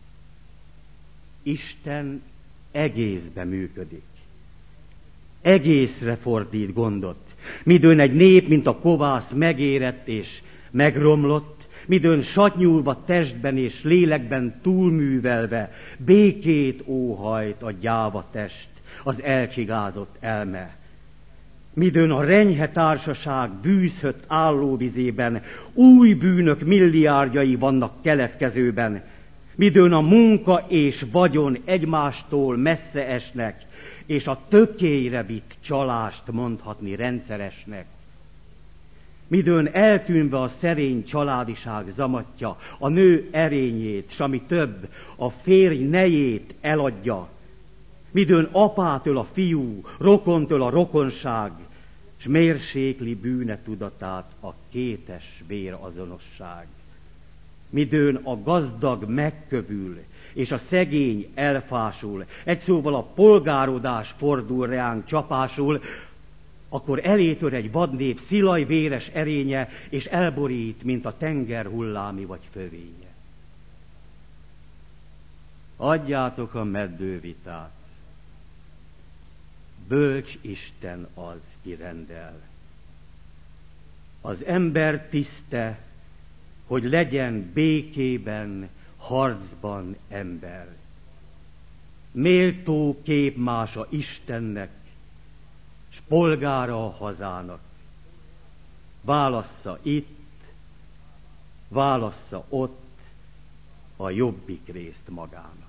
B: Isten egészbe működik. Egészre fordít gondot. Midőn egy nép, mint a kovász megérett és megromlott, midőn satnyulva testben és lélekben túlművelve, békét óhajt a gyáva test, az elcsigázott elme. Midőn a renyhe társaság bűzhött állóvizében, új bűnök milliárdjai vannak keletkezőben, midőn a munka és vagyon egymástól messze esnek, és a tökélyre vitt csalást mondhatni rendszeresnek. Midőn eltűnve a szerény családiság zamatja, a nő erényét, s ami több, a férj nejét eladja. Midőn apától a fiú, rokontól a rokonság, s mérsékli bűne tudatát a kétes vérazonosság. Midőn a gazdag megkövül, és a szegény elfásul, egy szóval a polgárodás fordul reánk csapásul, akkor elétör egy vadnép szilaj véres erénye, és elborít, mint a tenger hullámi vagy fövénye. Adjátok a meddővitát. Bölcs Isten az, ki rendel. Az ember tiszte, hogy legyen békében, harcban ember. Méltó képmása Istennek, s polgára a hazának. Válassza itt, válassza ott a jobbik részt magának.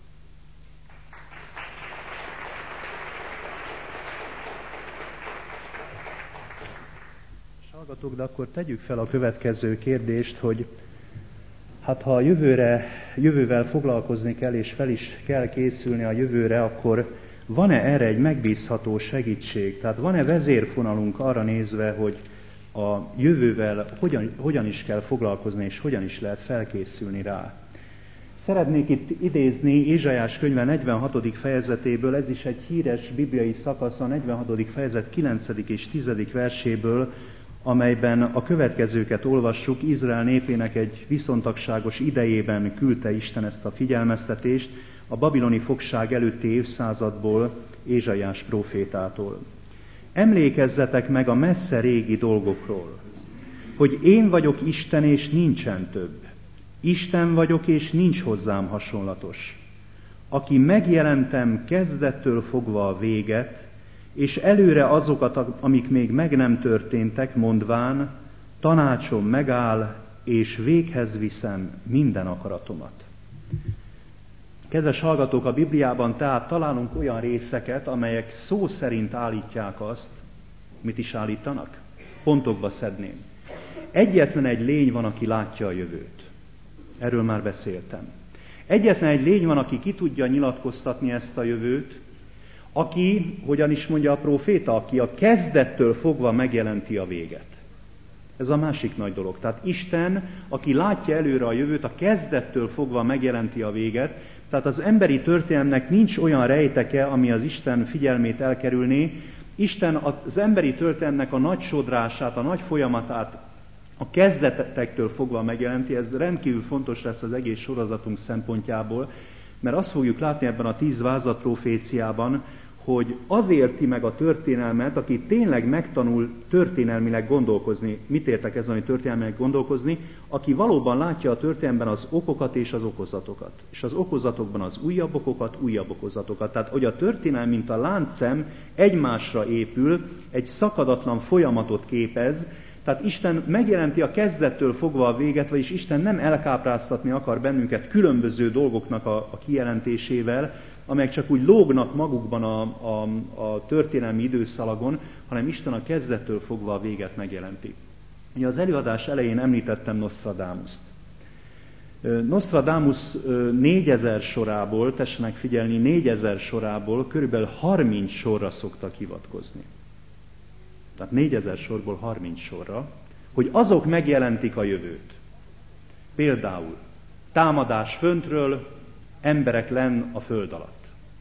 A: Hallgatók, de akkor tegyük fel a következő kérdést, hogy hát ha a jövővel foglalkozni kell, és fel is kell készülni a jövőre, akkor van-e erre egy megbízható segítség? Tehát van-e vezérfonalunk arra nézve, hogy a jövővel hogyan is kell foglalkozni, és hogyan is lehet felkészülni rá? Szeretnék itt idézni Ézsaiás könyve 46. fejezetéből, ez is egy híres bibliai szakasz, a 46. fejezet 9. és 10. verséből, amelyben a következőket olvassuk. Izrael népének egy viszontagságos idejében küldte Isten ezt a figyelmeztetést, a babiloni fogság előtti évszázadból, Ézsaiás prófétától. Emlékezzetek meg a messze régi dolgokról, hogy én vagyok Isten, és nincsen több. Isten vagyok, és nincs hozzám hasonlatos. Aki megjelentem kezdettől fogva a véget, és előre azokat, amik még meg nem történtek, mondván, tanácsom megáll, és véghez viszem minden akaratomat. Kedves hallgatók, a Bibliában tehát találunk olyan részeket, amelyek szó szerint állítják azt, mit is állítanak? Pontokba szedném. Egyetlen egy lény van, aki látja a jövőt. Erről már beszéltem. Egyetlen egy lény van, aki ki tudja nyilatkoztatni ezt a jövőt, aki, hogyan is mondja a próféta, aki a kezdettől fogva megjelenti a véget. Ez a másik nagy dolog. Tehát Isten, aki látja előre a jövőt, a kezdettől fogva megjelenti a véget. Tehát az emberi történelemnek nincs olyan rejteke, ami az Isten figyelmét elkerülné. Isten az emberi történelemnek a nagy sodrását, a nagy folyamatát a kezdetektől fogva megjelenti. Ez rendkívül fontos lesz az egész sorozatunk szempontjából, mert azt fogjuk látni ebben a 10 vázlat proféciában, hogy az érti meg a történelmet, aki tényleg megtanul történelmileg gondolkozni. Mit értek ezen, hogy történelmileg gondolkozni? Aki valóban látja a történelemben az okokat és az okozatokat. És az okozatokban az újabb okokat, újabb okozatokat. Tehát, hogy a történelem, mint a láncszem egymásra épül, egy szakadatlan folyamatot képez. Tehát Isten megjelenti a kezdettől fogva a véget, vagyis Isten nem elkápráztatni akar bennünket különböző dolgoknak a kijelentésével, amelyek csak úgy lógnak magukban a történelmi időszalagon, hanem Isten a kezdettől fogva a véget megjelenti. Ugye az előadás elején említettem Nosztradamust. Nosztradamus 4000 sorából, tessenek figyelni, 4000 sorából körülbelül 30 sorra szoktak hivatkozni. Tehát 4000 sorból 30 sorra, hogy azok megjelentik a jövőt. Például támadás föntről, emberek lenn a föld alatt.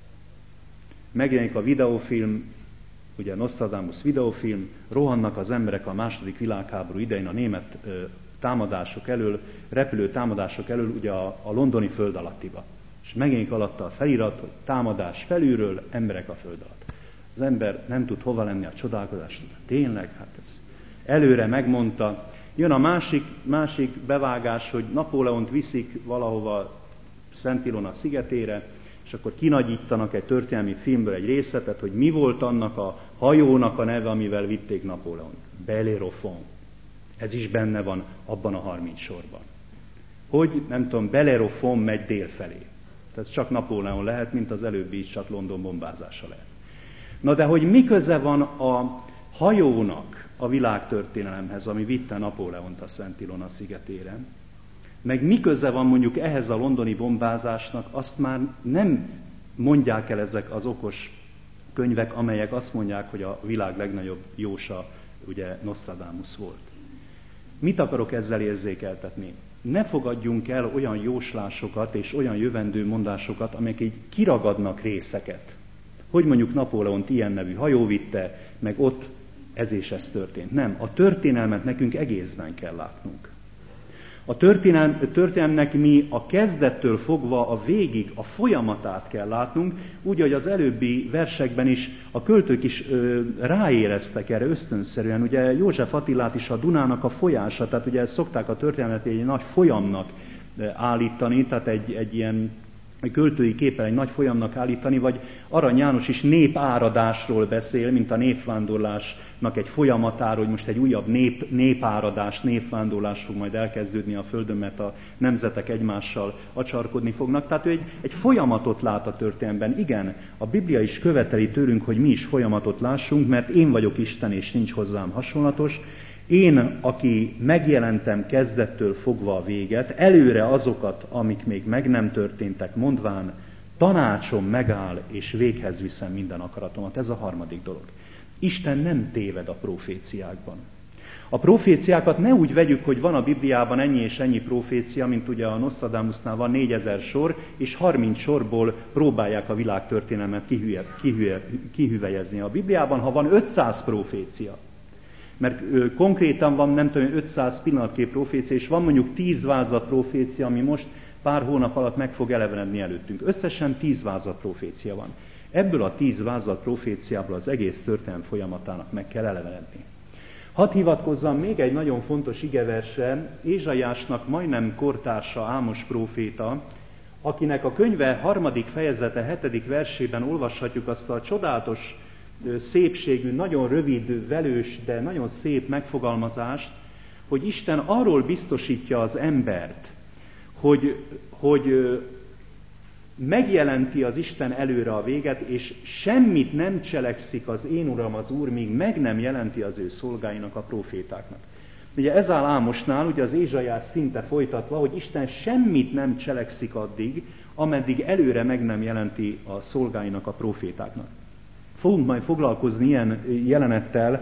A: Megjelenik a videófilm, ugye Nostradamus videófilm, rohannak az emberek a II. Világháború idején a német támadások elől, repülő támadások elől ugye a londoni föld alattiba. És megjelenik alatta a felirat, hogy támadás felülről, emberek a föld alatt. Az ember nem tud hova lenni a csodálkozást. Tényleg, hát ez előre megmondta. Jön a másik bevágás, hogy Napóleont viszik valahova Szent Ilona szigetére, és akkor kinagyítanak egy történelmi filmből egy részletet, hogy mi volt annak a hajónak a neve, amivel vitték Napóleont. Bellérophon. Ez is benne van abban a 30 sorban. Hogy, nem tudom, Bellérophon megy délfelé. Tehát csak Napóleon lehet, mint az előbbi is, csak London bombázása lehet. Na de hogy mi köze van a hajónak a világtörténelemhez, ami vitte Napóleont a Szent Ilona szigetére, meg mi köze van mondjuk ehhez a londoni bombázásnak, azt már nem mondják el ezek az okos könyvek, amelyek azt mondják, hogy a világ legnagyobb jósa ugye Nostradamus volt. Mit akarok ezzel érzékeltetni? Ne fogadjunk el olyan jóslásokat és olyan jövendő mondásokat, amelyek így kiragadnak részeket. Hogy mondjuk Napóleont ilyen nevű hajó vitte, meg ott ez és ez történt. Nem, a történelmet nekünk egészben kell látnunk. A történelmnek mi a kezdettől fogva a végig, a folyamatát kell látnunk, úgy, hogy az előbbi versekben is a költők is ráéreztek erre ösztönszerűen. Ugye József Attilát is a Dunának a folyása, tehát ugye szokták a történelmet egy nagy folyamnak állítani, tehát egy ilyen költői képpel egy nagy folyamnak állítani, vagy Arany János is népáradásról beszél, mint a népvándorlásnak egy folyamatáról, hogy most egy újabb népáradás, népvándorlás fog majd elkezdődni a Földön, mert a nemzetek egymással acsarkodni fognak. Tehát ő egy folyamatot lát a történelemben. Igen, a Biblia is követeli tőlünk, hogy mi is folyamatot lássunk, mert én vagyok Isten, és nincs hozzám hasonlatos. Én, aki megjelentem kezdettől fogva a véget, előre azokat, amik még meg nem történtek, mondván, tanácsom megáll, és véghez viszem minden akaratomat. Ez a harmadik dolog. Isten nem téved a proféciákban. A proféciákat ne úgy vegyük, hogy van a Bibliában ennyi és ennyi profécia, mint ugye a Nostradamusnál van 4000 sor, és 30 sorból próbálják a világtörténelmet kihüvelyezni. A Bibliában, ha van 500 profécia, mert konkrétan van, nem tudom, 500 pillanatkép profécia, és van mondjuk 10 vázlat profécia, ami most pár hónap alatt meg fog elevenedni előttünk. Összesen 10 vázlat profécia van. Ebből a 10 vázlat proféciából az egész történelem folyamatának meg kell elevenedni. Hadd hivatkozzam még egy nagyon fontos igeversre, Ézsaiásnak majdnem kortársa Ámos próféta, akinek a könyve 3. fejezete 7. versében olvashatjuk azt a csodálatos szépségű, nagyon rövid, velős, de nagyon szép megfogalmazást, hogy Isten arról biztosítja az embert, hogy megjelenti az Isten előre a véget, és semmit nem cselekszik az én Uram az Úr, míg meg nem jelenti az ő szolgáinak, a profétáknak. Ugye ez áll Ámosnál, ugye az Ézsaiás szinte folytatva, hogy Isten semmit nem cselekszik addig, ameddig előre meg nem jelenti a szolgáinak, a profétáknak. Fogunk majd foglalkozni ilyen jelenettel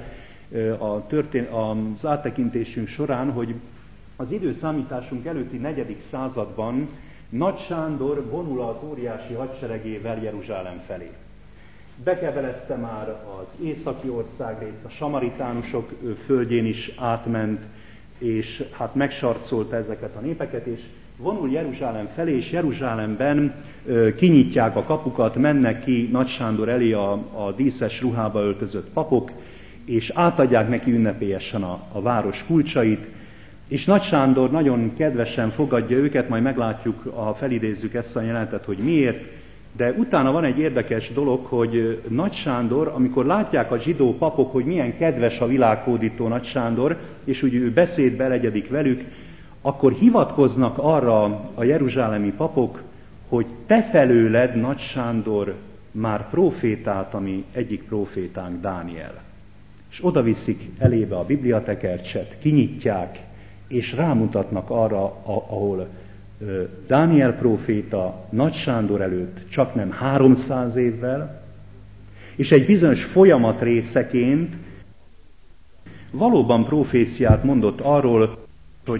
A: az áttekintésünk során, hogy az időszámításunk előtti 4. században Nagy Sándor vonul az óriási hadseregével Jeruzsálem felé. Bekebelezte már az északi országrészt, a samaritánusok földjén is átment, és hát megsarcolta ezeket a népeket, és vonul Jeruzsálem felé, és Jeruzsálemben kinyitják a kapukat, mennek ki Nagy Sándor elé a díszes ruhába öltözött papok, és átadják neki ünnepélyesen a város kulcsait, és Nagy Sándor nagyon kedvesen fogadja őket, majd meglátjuk, ha felidézzük ezt a jelenetet, hogy miért, de utána van egy érdekes dolog, hogy Nagy Sándor, amikor látják a zsidó papok, hogy milyen kedves a világhódító Nagy Sándor, és úgy ő beszédbe elegyedik velük, akkor hivatkoznak arra a jeruzsálemi papok, hogy te felőled, Nagy Sándor, már profétált a mi egyik profétánk, Dániel. És oda viszik elébe a bibliatekercset, kinyitják, és rámutatnak arra, ahol Dániel próféta Nagy Sándor előtt csaknem 300 évvel, és egy bizonyos folyamat részeként valóban proféciát mondott arról, hogy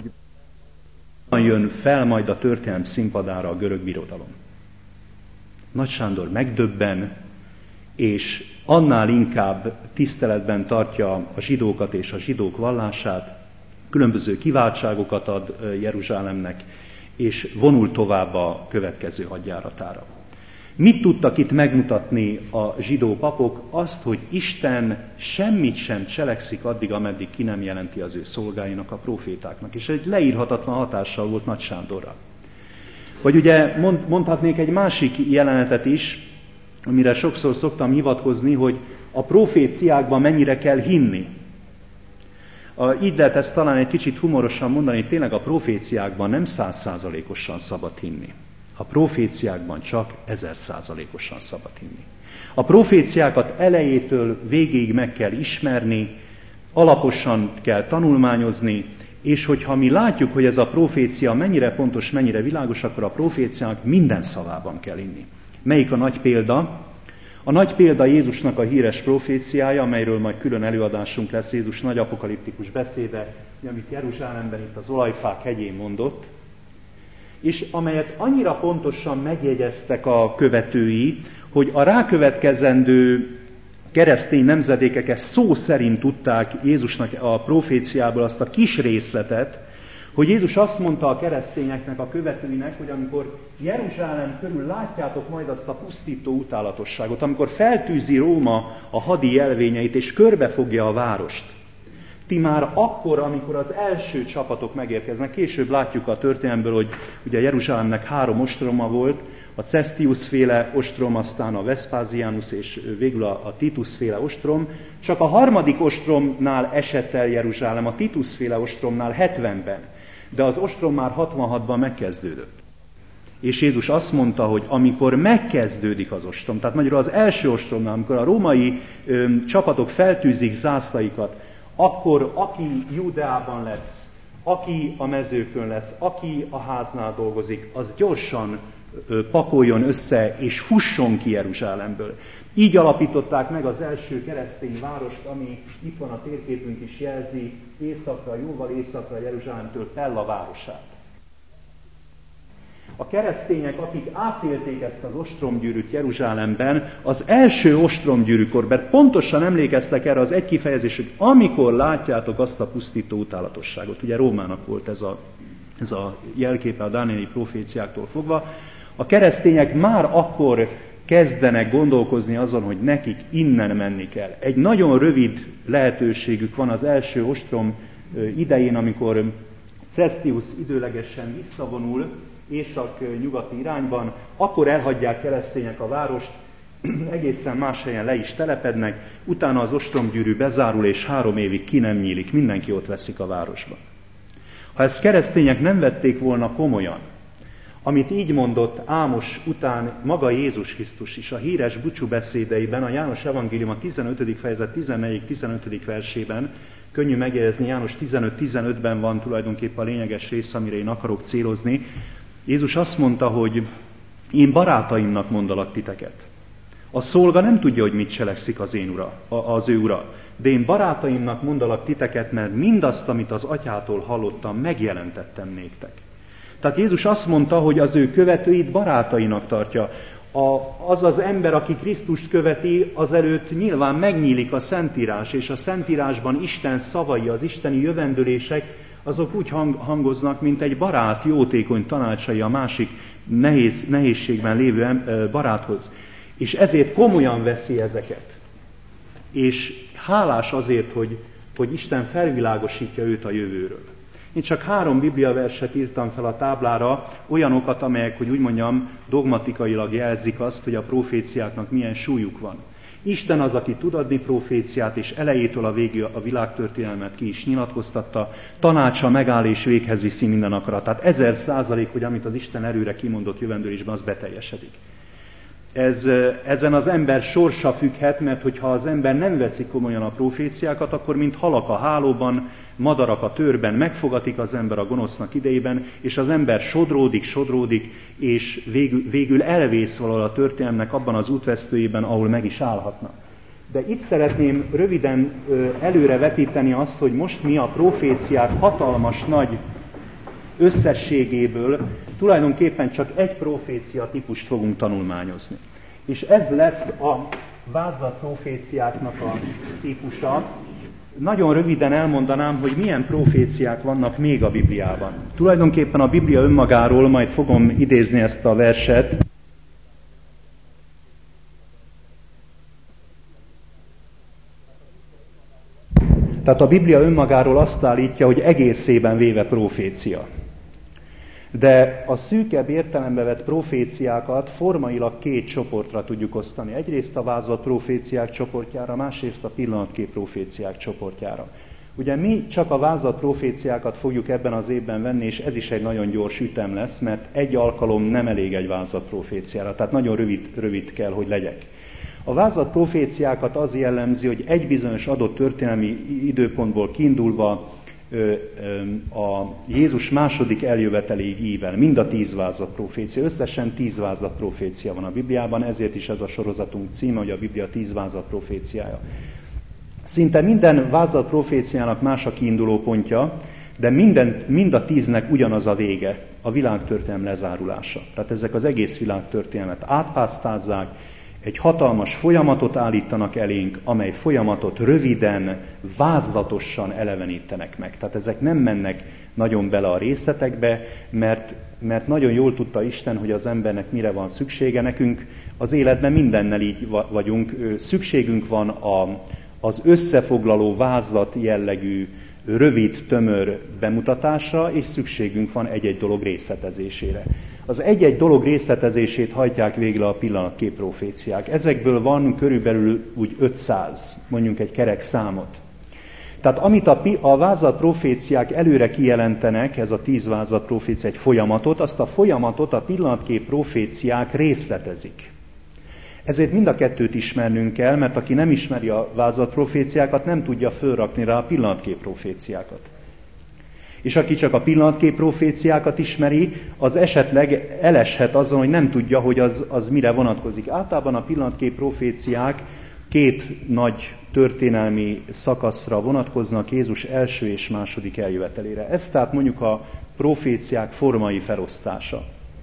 A: jön fel majd a történelem színpadára a görög birodalom. Nagy Sándor megdöbben, és annál inkább tiszteletben tartja a zsidókat és a zsidók vallását, különböző kiváltságokat ad Jeruzsálemnek, és vonul tovább a következő hadjáratára. Mit tudtak itt megmutatni a zsidó papok? Azt, hogy Isten semmit sem cselekszik addig, ameddig ki nem jelenti az ő szolgáinak, a profétáknak. És egy leírhatatlan hatással volt Nagy Sándorra. Vagy ugye mondhatnék egy másik jelenetet is, amire sokszor szoktam hivatkozni, hogy a proféciákban mennyire kell hinni. Így lehet ezt talán egy kicsit humorosan mondani, hogy tényleg a proféciákban nem 100%-osan szabad hinni. A proféciákban csak 1000%-osan szabad hinni. A proféciákat elejétől végéig meg kell ismerni, alaposan kell tanulmányozni, és hogyha mi látjuk, hogy ez a profécia mennyire pontos, mennyire világos, akkor a proféciának minden szavában kell hinni. Melyik a nagy példa? A nagy példa Jézusnak a híres proféciája, amelyről majd külön előadásunk lesz, Jézus nagy apokaliptikus beszéde, amit Jeruzsálemben itt az olajfák hegyén mondott, és amelyet annyira pontosan megjegyeztek a követői, hogy a rákövetkezendő keresztény nemzedékek szó szerint tudták Jézusnak a proféciából azt a kis részletet, hogy Jézus azt mondta a keresztényeknek, a követőinek, hogy amikor Jeruzsálem körül látjátok majd azt a pusztító utálatosságot, amikor feltűzi Róma a hadi jelvényeit és körbefogja a várost, ti már akkor, amikor az első csapatok megérkeznek, később látjuk a történelmből, hogy ugye Jeruzsálemnek 3 ostroma volt, a Cestius féle ostrom, aztán a Vespasianus és végül a Titus féle ostrom. Csak a 3. ostromnál esett el Jeruzsálem, a Titus féle ostromnál 70-ben, de az ostrom már 66-ban megkezdődött. És Jézus azt mondta, hogy amikor megkezdődik az ostrom, tehát magyarul az első ostromnál, amikor a római csapatok feltűzik zászlaikat, akkor aki Júdeában lesz, aki a mezőkön lesz, aki a háznál dolgozik, az gyorsan pakoljon össze és fusson ki Jeruzsálemből. Így alapították meg az első keresztény várost, ami itt van a térképünk is jelzi, északra, jóval északra Jeruzsálemtől Pella városát. A keresztények, akik átélték ezt az ostromgyűrűt Jeruzsálemben, az első ostromgyűrűkor, mert pontosan emlékeztek erre az egy kifejezés, hogy amikor látjátok azt a pusztító utálatosságot, ugye Rómának volt ez a jelképe a dánieli proféciáktól fogva, a keresztények már akkor kezdenek gondolkozni azon, hogy nekik innen menni kell. Egy nagyon rövid lehetőségük van az első ostrom idején, amikor Cestius időlegesen visszavonul észak-nyugati irányban, akkor elhagyják keresztények a várost, egészen más helyen le is telepednek, utána az ostromgyűrű bezárul, és 3 évig ki nem nyílik, mindenki ott veszik a városba. Ha ezt keresztények nem vették volna komolyan, amit így mondott Ámos után maga Jézus Krisztus is a híres búcsúbeszédeiben, a János evangélium a 15. fejezet 14-15. versében, könnyű megjegyezni, János 15-15-ben van tulajdonképpen a lényeges rész, amire én akarok célozni. Jézus azt mondta, hogy én barátaimnak mondalak titeket. A szolga nem tudja, hogy mit cselekszik az ő ura. De én barátaimnak mondalak titeket, mert mindazt, amit az atyától hallottam, megjelentettem néktek. Tehát Jézus azt mondta, hogy az ő követőit barátainak tartja. Az az ember, aki Krisztust követi, azelőtt nyilván megnyílik a Szentírás, és a Szentírásban Isten szavai, az isteni jövendőlések, azok úgy hangoznak, mint egy barát jótékony tanácsai a másik nehézségben lévő baráthoz. És ezért komolyan veszi ezeket. És hálás azért, hogy Isten felvilágosítja őt a jövőről. Én csak 3 bibliaverset írtam fel a táblára, olyanokat, amelyek, hogy úgy mondjam, dogmatikailag jelzik azt, hogy a proféciáknak milyen súlyuk van. Isten az, aki tud adni proféciát, és elejétől a végig a világtörténelmet ki is nyilatkoztatta, tanácsa megáll és véghez viszi minden akaratát. 1000%, hogy amit az Isten erőre kimondott jövendőlésben, az beteljesedik. Ezen az ember sorsa függhet, mert hogyha az ember nem veszi komolyan a proféciákat, akkor mint halak a hálóban, madarak a törben, megfogatik az ember a gonosznak idejében, és az ember sodródik, és végül elvész valahol a történelmnek abban az útvesztőjében, ahol meg is állhatna. De itt szeretném röviden előrevetíteni azt, hogy most mi a proféciák hatalmas nagy összességéből tulajdonképpen csak egy profécia típust fogunk tanulmányozni. És ez lesz a vázlat proféciáknak a típusa. Nagyon röviden elmondanám, hogy milyen proféciák vannak még a Bibliában. Tulajdonképpen a Biblia önmagáról, majd fogom idézni ezt a verset. Tehát a Biblia önmagáról azt állítja, hogy egészében véve profécia. De a szűkebb értelembe vett proféciákat formailag 2 csoportra tudjuk osztani. Egyrészt a vázlat proféciák csoportjára, másrészt a pillanatkép proféciák csoportjára. Ugye mi csak a vázlat proféciákat fogjuk ebben az évben venni, és ez is egy nagyon gyors ütem lesz, mert egy alkalom nem elég egy vázlat proféciára, tehát nagyon rövid kell, hogy legyek. A vázlat proféciákat az jellemzi, hogy egy bizonyos adott történelmi időpontból kiindulva a Jézus második eljöveteléig ível, mind a 10 vázlat profécia. Összesen 10 vázlat profécia van a Bibliában, ezért is ez a sorozatunk címe, hogy a Biblia 10 vázlat proféciája. Szinte minden vázlat proféciának más a kiinduló pontja, de mind a 10-nek ugyanaz a vége, a világtörténelem lezárulása. Tehát ezek az egész világtörténelmet átpásztázzák, egy hatalmas folyamatot állítanak elénk, amely folyamatot röviden, vázlatosan elevenítenek meg. Tehát ezek nem mennek nagyon bele a részletekbe, mert nagyon jól tudta Isten, hogy az embernek mire van szüksége. Nekünk az életben mindennel így vagyunk. Szükségünk van az összefoglaló vázlat jellegű, rövid, tömör bemutatásra, és szükségünk van egy-egy dolog részletezésére. Az egy-egy dolog részletezését hajtják végre a pillanatkép proféciák. Ezekből van körülbelül úgy 500, mondjuk egy kerek számot. Tehát amit a vázlat proféciák előre kijelentenek, ez a 10 vázlat profécia egy folyamatot, azt a folyamatot a pillanatkép proféciák részletezik. Ezért mind a 2-t ismernünk kell, mert aki nem ismeri a vázlat proféciákat, nem tudja fölrakni rá a pillanatkép proféciákat. És aki csak a pillanatkép proféciákat ismeri, az esetleg eleshet azon, hogy nem tudja, hogy az mire vonatkozik. Általában a pillanatkép proféciák 2 nagy történelmi szakaszra vonatkoznak, Jézus első és második eljövetelére. Ez tehát mondjuk a proféciák formai felosztása.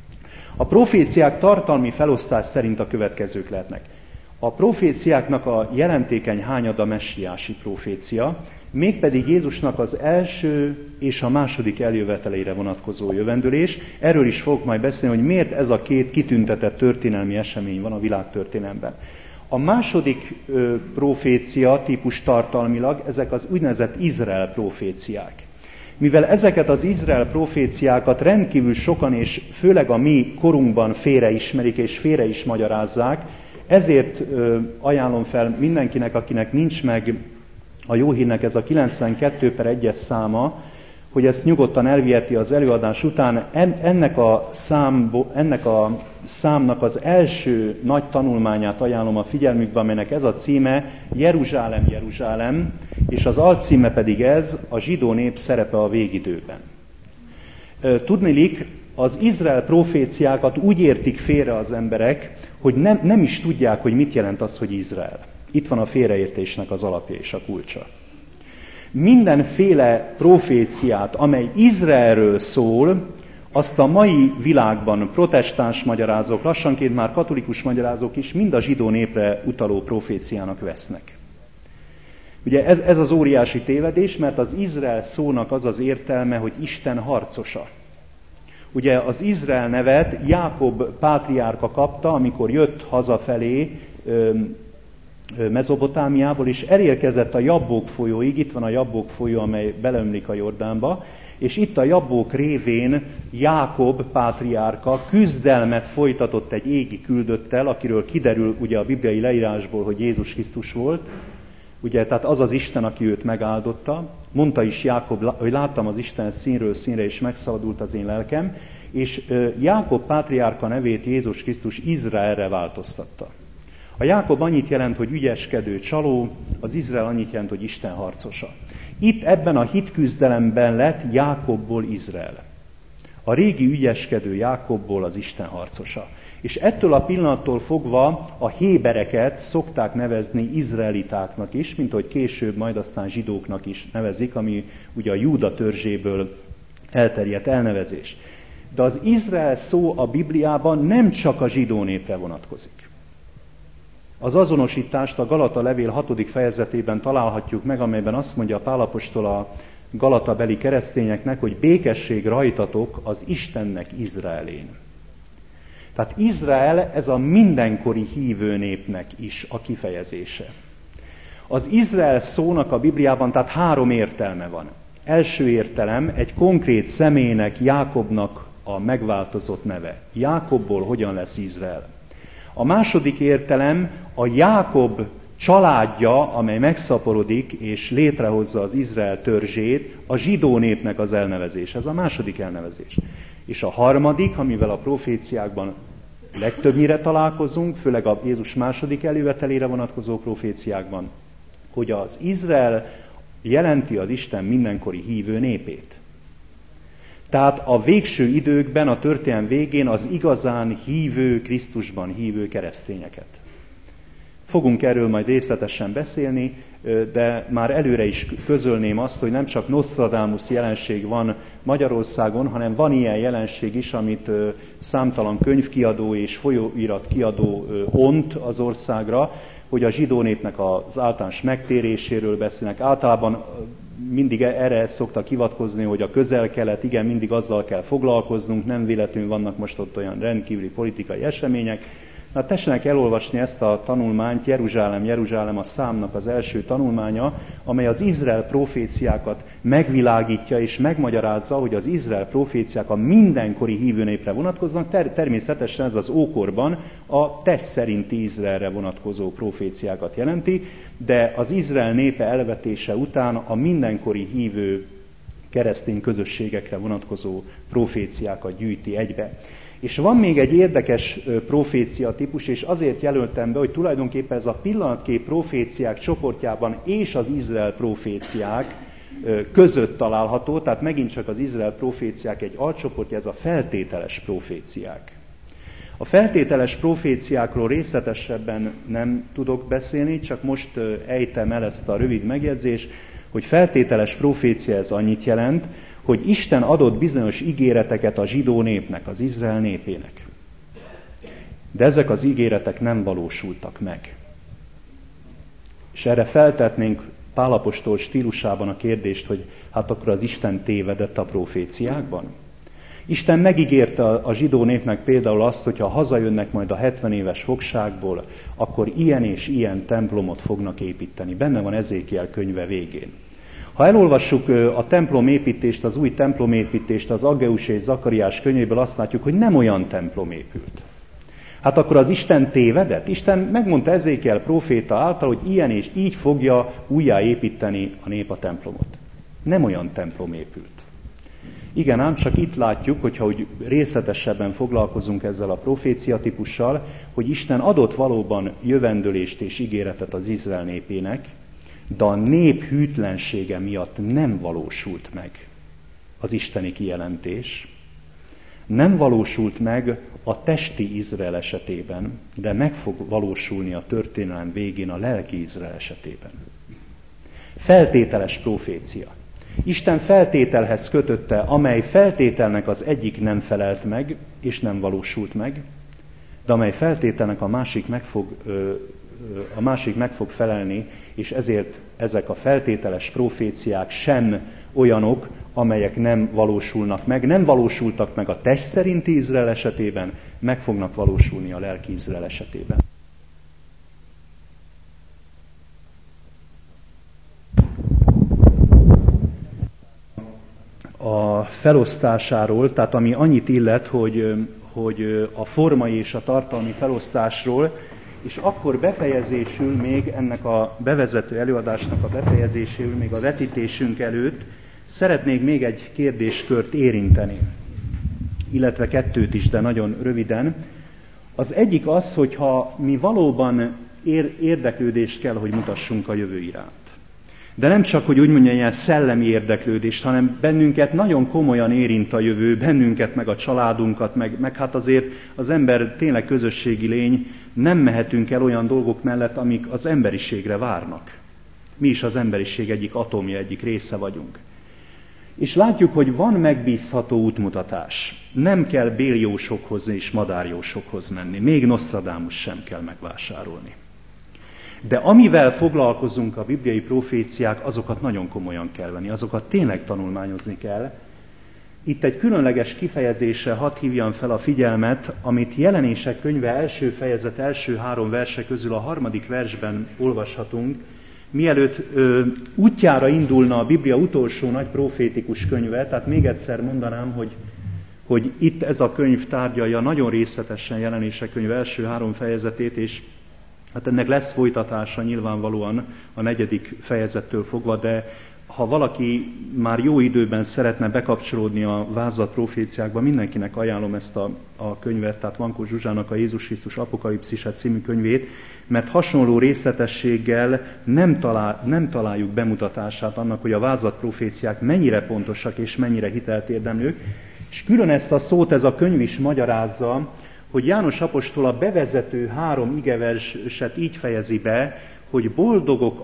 A: A proféciák tartalmi felosztás szerint a következők lehetnek. A proféciáknak a jelentékeny hányada messiási profécia, mégpedig Jézusnak az első és a második eljövetelére vonatkozó jövendőlés. Erről is fogok majd beszélni, hogy miért ez a 2 kitüntetett történelmi esemény van a világtörténelemben. A második profécia típus tartalmilag, ezek az úgynevezett Izrael proféciák. Mivel ezeket az Izrael proféciákat rendkívül sokan, és főleg a mi korunkban félreismerik és félre is magyarázzák, ezért ajánlom fel mindenkinek, akinek nincs meg a jó hírnek ez a 92/1-es száma, hogy ezt nyugodtan elviheti az előadás után. Ennek a számnak az első nagy tanulmányát ajánlom a figyelmükbe, amelynek ez a címe Jeruzsálem, Jeruzsálem, és az alcíme pedig ez, a zsidó nép szerepe a végidőben. Tudniillik, az Izrael proféciákat úgy értik félre az emberek, hogy nem is tudják, hogy mit jelent az, hogy Izrael. Itt van a félreértésnek az alapja és a kulcsa. Mindenféle proféciát, amely Izraelről szól, azt a mai világban protestáns magyarázók, lassanként már katolikus magyarázók is mind a zsidó népre utaló proféciának vesznek. Ugye ez az óriási tévedés, mert az Izrael szónak az az értelme, hogy Isten harcosa. Ugye az Izrael nevet Jákob pátriárka kapta, amikor jött hazafelé Mezopotámiából, és elérkezett a Jabbok folyóig, itt van a Jabbok folyó, amely beleömlik a Jordánba, és itt a Jabbok révén Jákob pátriárka küzdelmet folytatott egy égi küldöttel, akiről kiderül ugye a bibliai leírásból, hogy Jézus Krisztus volt, ugye, tehát az az Isten, aki őt megáldotta. Mondta is Jákob, hogy láttam az Isten színről színre, és megszabadult az én lelkem, és Jákob pátriárka nevét Jézus Krisztus Izraelre változtatta. A Jákob annyit jelent, hogy ügyeskedő, csaló, az Izrael annyit jelent, hogy Isten harcosa. Itt ebben a hitküzdelemben lett Jákobból Izrael. A régi ügyeskedő Jákobból az Isten harcosa. És ettől a pillanattól fogva a hébereket szokták nevezni izraelitáknak is, mint ahogy később majd aztán zsidóknak is nevezik, ami ugye a Júda törzséből elterjedt elnevezés. De az Izrael szó a Bibliában nem csak a zsidó népre vonatkozik. Az azonosítást a Galata levél 6. fejezetében találhatjuk meg, amelyben azt mondja Pál apostol a Galata beli keresztényeknek, hogy békesség rajtatok az Istennek Izraelén. Tehát Izrael ez a mindenkori hívő népnek is a kifejezése. Az Izrael szónak a Bibliában tehát 3 értelme van. Első értelem egy konkrét személynek, Jákobnak a megváltozott neve. Jákobból hogyan lesz Izrael? A második értelem a Jákob családja, amely megszaporodik és létrehozza az Izrael törzsét, a zsidó népnek az elnevezés. Ez a második elnevezés. És a harmadik, amivel a proféciákban legtöbbnyire találkozunk, főleg a Jézus második eljövetelére vonatkozó proféciákban, hogy az Izrael jelenti az Isten mindenkori hívő népét. Tehát a végső időkben, a történelem végén az igazán hívő, Krisztusban hívő keresztényeket. Fogunk erről majd részletesen beszélni, de már előre is közölném azt, hogy nem csak Nostradamus jelenség van Magyarországon, hanem van ilyen jelenség is, amit számtalan könyvkiadó és folyóirat kiadó ont az országra, hogy a zsidó népnek az általános megtéréséről beszélnek. Általában mindig erre szoktak hivatkozni, hogy a Közel-Kelet, igen, mindig azzal kell foglalkoznunk, nem véletlenül vannak most ott olyan rendkívüli politikai események. Na, tessenek elolvasni ezt a tanulmányt, Jeruzsálem, Jeruzsálem a számnak az első tanulmánya, amely az Izrael proféciákat megvilágítja és megmagyarázza, hogy az Izrael proféciák a mindenkori hívő népre vonatkoznak, természetesen ez az ókorban a test szerinti Izraelre vonatkozó proféciákat jelenti, de az Izrael népe elvetése után a mindenkori hívő keresztény közösségekre vonatkozó proféciákat gyűjti egybe. És van még egy érdekes profécia típus, és azért jelöltem be, hogy tulajdonképpen ez a pillanatkép proféciák csoportjában és az Izrael proféciák között található, tehát megint csak az Izrael proféciák egy alcsoportja, ez a feltételes proféciák. A feltételes proféciákról részletesebben nem tudok beszélni, csak most ejtem el ezt a rövid megjegyzést, hogy feltételes profécia ez annyit jelent, hogy Isten adott bizonyos ígéreteket a zsidó népnek, az Izrael népének. De ezek az ígéretek nem valósultak meg. És erre feltetnénk Pál apostol stílusában a kérdést, hogy hát akkor az Isten tévedett a proféciákban? Isten megígérte a zsidó népnek például azt, hogyha hazajönnek majd a 70 éves fogságból, akkor ilyen és ilyen templomot fognak építeni. Benne van Ezékiel könyve végén. Ha elolvassuk a templomépítést, az új templomépítést, az Aggeus és Zakariás könyvéből, azt látjuk, hogy nem olyan templom épült. Hát akkor az Isten tévedett? Isten megmondta Ezékiel próféta által, hogy ilyen és így fogja újjáépíteni a nép a templomot. Nem olyan templom épült. Igen ám, csak itt látjuk, hogyha úgy részletesebben foglalkozunk ezzel a profécia típussal, hogy Isten adott valóban jövendőlést és ígéretet az Izrael népének, de a nép hűtlensége miatt nem valósult meg az isteni kijelentés, Nem valósult meg a testi Izrael esetében, de meg fog valósulni a történelem végén a lelki Izrael esetében. Feltételes profécia. Isten feltételhez kötötte, amely feltételnek az egyik nem felelt meg, és nem valósult meg, de amely feltételnek a másik meg fog felelni, és ezért ezek a feltételes proféciák sem olyanok, amelyek nem valósulnak meg. Nem valósultak meg a test szerinti Izrael esetében, meg fognak valósulni a lelki Izrael esetében. A felosztásáról, tehát ami annyit illet, hogy a formai és a tartalmi felosztásról, és akkor befejezésül még ennek a bevezető előadásnak a befejezésül, még a vetítésünk előtt szeretnék még egy kérdéskört érinteni, illetve kettőt is, de nagyon röviden. Az egyik az, hogyha mi valóban érdeklődést kell, hogy mutassunk a jövő iránt. De nem csak, hogy úgy mondjam, ilyen szellemi érdeklődést, hanem bennünket nagyon komolyan érint a jövő, bennünket, meg a családunkat, meg hát azért az ember tényleg közösségi lény, nem mehetünk el olyan dolgok mellett, amik az emberiségre várnak. Mi is az emberiség egyik atomja, egyik része vagyunk. És látjuk, hogy van megbízható útmutatás. Nem kell béljósokhoz és madárjósokhoz menni. Még Nostradamus sem kell megvásárolni. De amivel foglalkozunk a bibliai proféciák, azokat nagyon komolyan kell venni, azokat tényleg tanulmányozni kell. Itt egy különleges kifejezésre hadd hívjam fel a figyelmet, amit Jelenések könyve első fejezet első 3 verse közül a 3. versben olvashatunk, mielőtt útjára indulna a Biblia utolsó nagy profétikus könyve, tehát még egyszer mondanám, hogy itt ez a könyv tárgyalja nagyon részletesen Jelenések könyv első 3 fejezetét, és hát ennek lesz folytatása nyilvánvalóan a 4. fejezettől fogva, de ha valaki már jó időben szeretne bekapcsolódni a vázlat proféciákba, mindenkinek ajánlom ezt a könyvet, tehát Vankó Zsuzsának a Jézus Krisztus Apokalipszise című könyvét, mert hasonló részletességgel nem találjuk bemutatását annak, hogy a vázlat proféciák mennyire pontosak és mennyire hitelt érdemlők, és külön ezt a szót ez a könyv is magyarázza, hogy János apostol a bevezető 3 igeverset így fejezi be, hogy boldog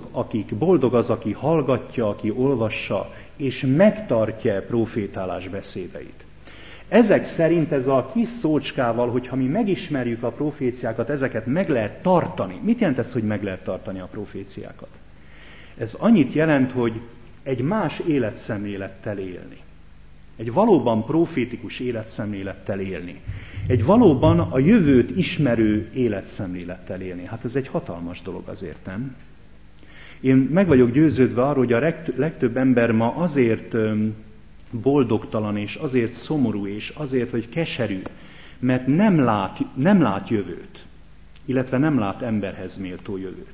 A: az, aki hallgatja, aki olvassa, és megtartja profétálás beszédeit. Ezek szerint ez a kis szócskával, hogyha mi megismerjük a proféciákat, ezeket meg lehet tartani. Mit jelent ez, hogy meg lehet tartani a proféciákat? Ez annyit jelent, hogy egy más életszemlélettel élni. Egy valóban profétikus életszemlélettel élni. Egy valóban a jövőt ismerő életszemlélettel élni. Hát ez egy hatalmas dolog azért, nem? Én meg vagyok győződve arról, hogy a legtöbb ember ma azért boldogtalan, és azért szomorú, és azért, hogy keserű, mert nem lát jövőt, illetve nem lát emberhez méltó jövőt.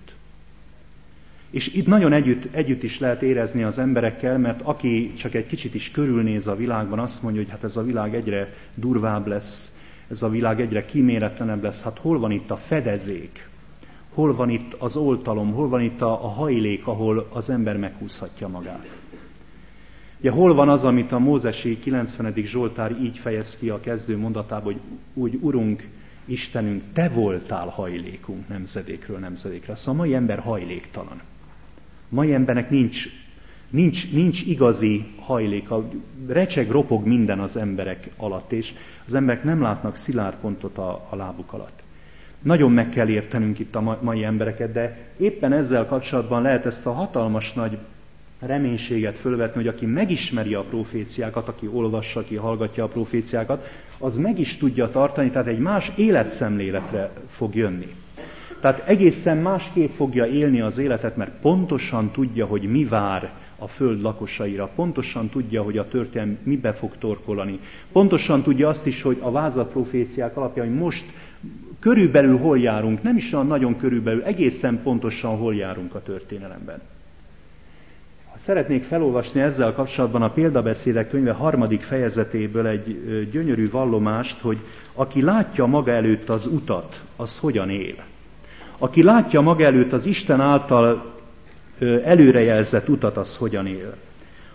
A: És itt nagyon együtt is lehet érezni az emberekkel, mert aki csak egy kicsit is körülnéz a világban, azt mondja, hogy hát ez a világ egyre durvább lesz, ez a világ egyre kíméletlenebb lesz. Hát hol van itt a fedezék? Hol van itt az oltalom? Hol van itt a hajlék, ahol az ember meghúzhatja magát? Ugye hol van az, amit a mózesi 90. Zsoltár így fejez ki a kezdő mondatában, hogy úgy Urunk, Istenünk, Te voltál hajlékunk nemzedékről nemzedékre. Szóval a mai ember hajléktalan. A mai embernek nincs igazi hajléka, recseg, ropog minden az emberek alatt, és az emberek nem látnak szilárd pontot a lábuk alatt. Nagyon meg kell értenünk itt a mai embereket, de éppen ezzel kapcsolatban lehet ezt a hatalmas nagy reménységet fölvetni, hogy aki megismeri a proféciákat, aki olvassa, aki hallgatja a proféciákat, az meg is tudja tartani, tehát egy más életszemléletre fog jönni. Tehát egészen másképp fogja élni az életet, mert pontosan tudja, hogy mi vár a föld lakosaira, pontosan tudja, hogy a történelem mibe fog torkolani, pontosan tudja azt is, hogy a vázlat proféciák alapján, hogy most körülbelül hol járunk, nem is olyan nagyon körülbelül, egészen pontosan hol járunk a történelemben. Szeretnék felolvasni ezzel kapcsolatban a Példabeszédek könyve 3. fejezetéből egy gyönyörű vallomást, hogy aki látja maga előtt az utat, az hogyan él. Aki látja maga előtt az Isten által előrejelzett utat, az hogyan él.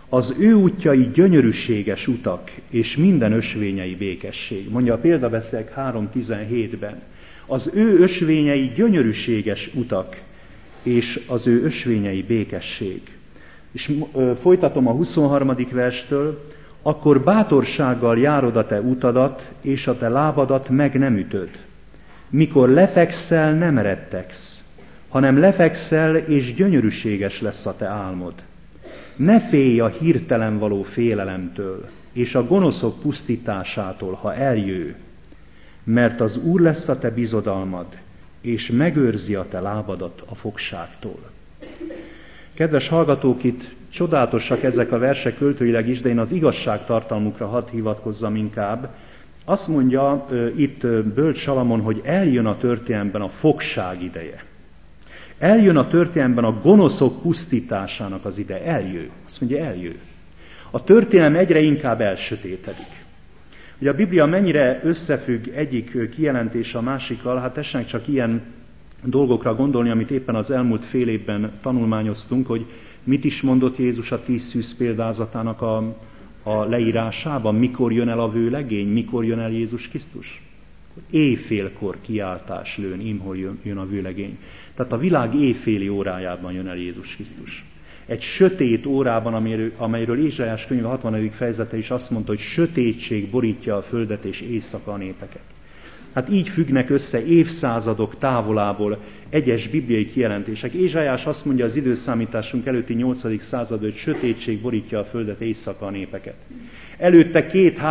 A: Az ő útjai gyönyörűséges utak, és minden ösvényei békesség. Mondja a Példabeszédek 3.17-ben. Az ő ösvényei gyönyörűséges utak, és az ő ösvényei békesség. És folytatom a 23. verstől. Akkor bátorsággal járod a te utadat, és a te lábadat meg nem ütöd. Mikor lefekszel, nem rettegsz, hanem lefekszel, és gyönyörűséges lesz a te álmod. Ne félj a hirtelen való félelemtől, és a gonoszok pusztításától, ha eljő, mert az Úr lesz a te bizodalmad, és megőrzi a te lábadat a fogságtól. Kedves hallgatók, itt csodálatosak ezek a versek költőileg is, de én az igazság tartalmukra hadd hivatkozzam inkább. Azt mondja itt bölcs Salamon, hogy eljön a történelemben a fogság ideje. Eljön a történelemben a gonoszok pusztításának az ideje. Eljő. Azt mondja, eljő. A történelem egyre inkább elsötétedik. Ugye a Biblia mennyire összefügg egyik kijelentése a másikkal, hát tessenek csak ilyen dolgokra gondolni, amit éppen az elmúlt fél évben tanulmányoztunk, hogy mit is mondott Jézus a 10 szűz példázatának a leírásában, mikor jön el a vőlegény, mikor jön el Jézus Krisztus. Éjfélkor kiáltás lőn, imhol jön a vőlegény. Tehát a világ éjféli órájában jön el Jézus Krisztus. Egy sötét órában, amelyről Ézsaiás könyve 60. fejezete is azt mondta, hogy sötétség borítja a földet és éjszaka a népeket. Hát így függnek össze évszázadok távolából egyes bibliai kijelentések. Ézsaiás azt mondja az időszámításunk előtti 8. század, hogy sötétség borítja a földet, éjszaka a népeket. Előtte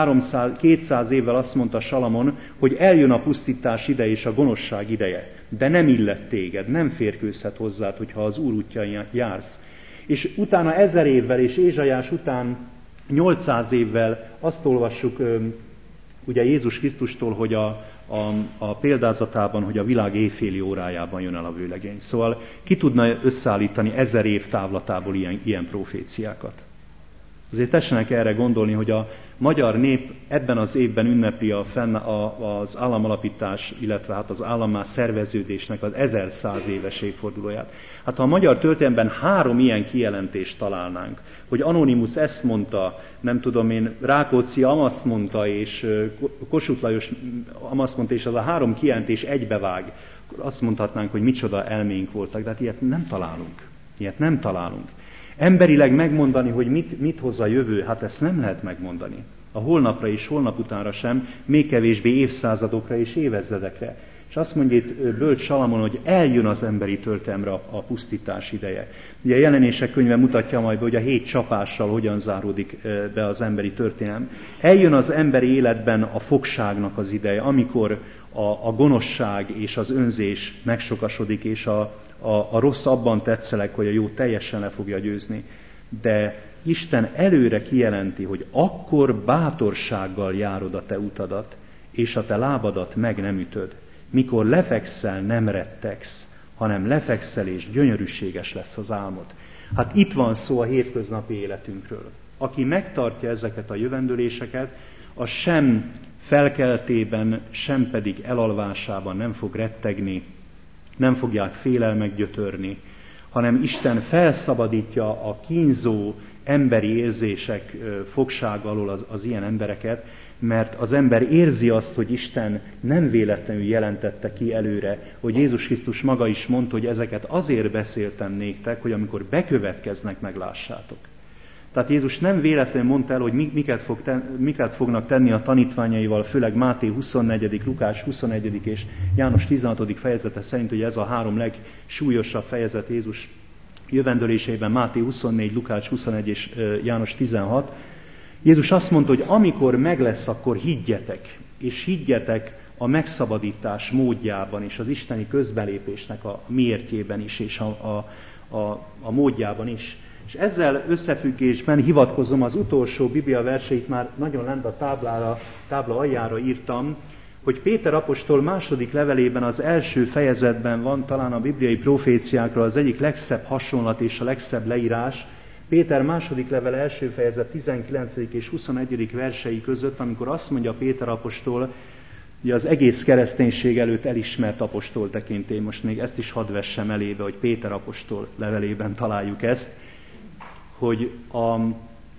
A: 200 évvel azt mondta Salamon, hogy eljön a pusztítás ideje és a gonoszság ideje, de nem illet téged, nem férkőzhet hozzád, hogyha az Úr útjain jársz. És utána 1000 évvel, és Ézsaiás után 800 évvel azt olvassuk ugye Jézus Krisztustól, hogy a példázatában, hogy a világ éjféli órájában jön el a vőlegény. Szóval ki tudna összeállítani 1000 év távlatából ilyen proféciákat? Azért tessenek erre gondolni, hogy a magyar nép ebben az évben ünnepli az államalapítás, illetve hát az állammá szerveződésnek az 1100 éves évfordulóját. Hát ha a magyar történelemben 3 ilyen kijelentést találnánk, hogy Anonymus ezt mondta, nem tudom én, Rákóczi azt mondta, és Kossuth Lajos azt mondta, és az a 3 kijelentés egybevág, akkor azt mondhatnánk, hogy micsoda elménk voltak, de hát ilyet nem találunk. Ilyet nem találunk. Emberileg megmondani, hogy mit hoz a jövő, hát ezt nem lehet megmondani. A holnapra és holnap utánra sem, még kevésbé évszázadokra és évezredekre. És azt mondja itt bölcs Salamon, hogy eljön az emberi történelemre a pusztítás ideje. Ugye a Jelenések könyve mutatja majd, hogy a 7 csapással hogyan záródik be az emberi történelem. Eljön az emberi életben a fogságnak az ideje, amikor a gonoszság és az önzés megsokasodik, és a rossz abban tetszelek, hogy a jó teljesen le fogja győzni. De Isten előre kijelenti, hogy akkor bátorsággal járod a te utadat, és a te lábadat meg nem ütöd. Mikor lefekszel, nem rettegsz, hanem lefekszel, és gyönyörűséges lesz az álmod. Hát itt van szó a hétköznapi életünkről. Aki megtartja ezeket a jövendőléseket, az sem felkeltében, sem pedig elalvásában nem fog rettegni, nem fogják félelmek gyötörni, hanem Isten felszabadítja a kínzó emberi érzések fogsága alól az ilyen embereket, mert az ember érzi azt, hogy Isten nem véletlenül jelentette ki előre, hogy Jézus Krisztus maga is mondta, hogy ezeket azért beszéltem néktek, hogy amikor bekövetkeznek, meglássátok. Tehát Jézus nem véletlenül mondta el, hogy miket fognak tenni a tanítványaival, főleg Máté 24., Lukás 21. és János 16. fejezete szerint, hogy ez a 3 legsúlyosabb fejezet Jézus jövendőléseiben, Máté 24, Lukács 21 és János 16. Jézus azt mondta, hogy amikor meg lesz, akkor higgyetek, és higgyetek a megszabadítás módjában, és az isteni közbelépésnek a miértjében is, és a módjában is. És ezzel összefüggésben hivatkozom az utolsó Biblia verseit, már nagyon lent a tábla aljára írtam, hogy Péter apostol második levelében az első fejezetben van talán a bibliai proféciákra az egyik legszebb hasonlat és a legszebb leírás. Péter második levele első fejezet 19. és 21. versei között, amikor azt mondja Péter apostol, hogy az egész kereszténység előtt elismert apostol tekintén, most még ezt is hadd vessem elébe, hogy Péter apostol levelében találjuk ezt, hogy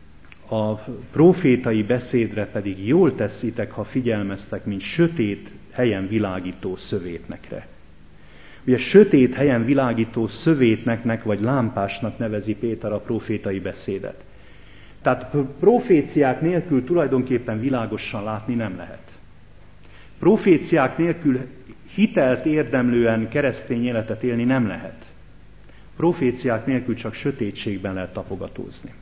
A: a prófétai beszédre pedig jól teszitek, ha figyelmeztek, mint sötét helyen világító szövétnekre. Ugye sötét helyen világító szövétneknek vagy lámpásnak nevezi Péter a prófétai beszédet. Tehát proféciák nélkül tulajdonképpen világosan látni nem lehet. Proféciák nélkül hitelt érdemlően keresztény életet élni nem lehet. Proféciák nélkül csak sötétségben lehet tapogatózni.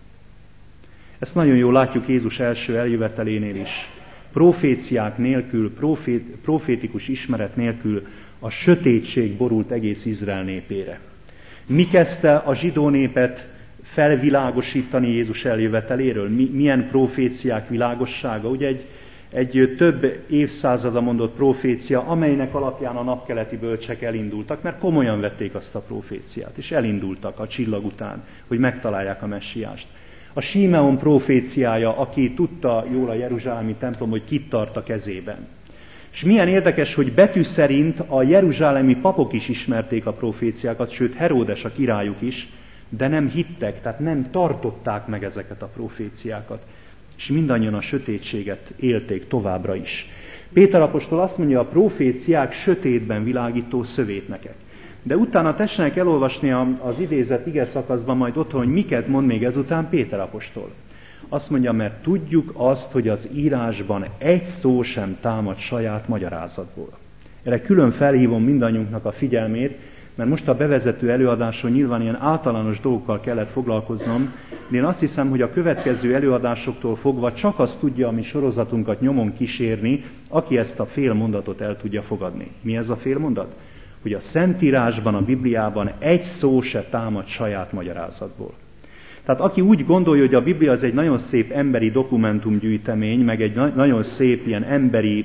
A: Ezt nagyon jól látjuk Jézus első eljövetelénél is. Proféciák nélkül, profétikus ismeret nélkül a sötétség borult egész Izrael népére. Mi kezdte a zsidó népet felvilágosítani Jézus eljöveteléről? Milyen proféciák világossága? Ugye egy több évszázada mondott profécia, amelynek alapján a napkeleti bölcsek elindultak, mert komolyan vették azt a proféciát, és elindultak a csillag után, hogy megtalálják a messiást. A Símeon proféciája, aki tudta jól a jeruzsálemi templom, hogy kit tart a kezében. És milyen érdekes, hogy betű szerint a jeruzsálemi papok is ismerték a proféciákat, sőt Heródes a királyuk is, de nem hittek, tehát nem tartották meg ezeket a proféciákat. És mindannyian a sötétséget élték továbbra is. Péter apostol azt mondja, a proféciák sötétben világító szövétnekek. De utána tessenek elolvasni az idézett ige szakaszban majd otthon, hogy miket mond még ezután Péter apostol. Azt mondja, mert tudjuk azt, hogy az írásban egy szó sem támad saját magyarázatból. Erre külön felhívom mindannyiunknak a figyelmét, mert most a bevezető előadáson nyilván ilyen általános dolgokkal kellett foglalkoznom, de én azt hiszem, hogy a következő előadásoktól fogva csak azt tudja a mi sorozatunkat nyomon kísérni, aki ezt a fél mondatot el tudja fogadni. Mi ez a fél mondat? Hogy a Szentírásban, a Bibliában egy szó se támad saját magyarázatból. Tehát aki úgy gondolja, hogy a Biblia az egy nagyon szép emberi dokumentumgyűjtemény, meg egy nagyon szép ilyen emberi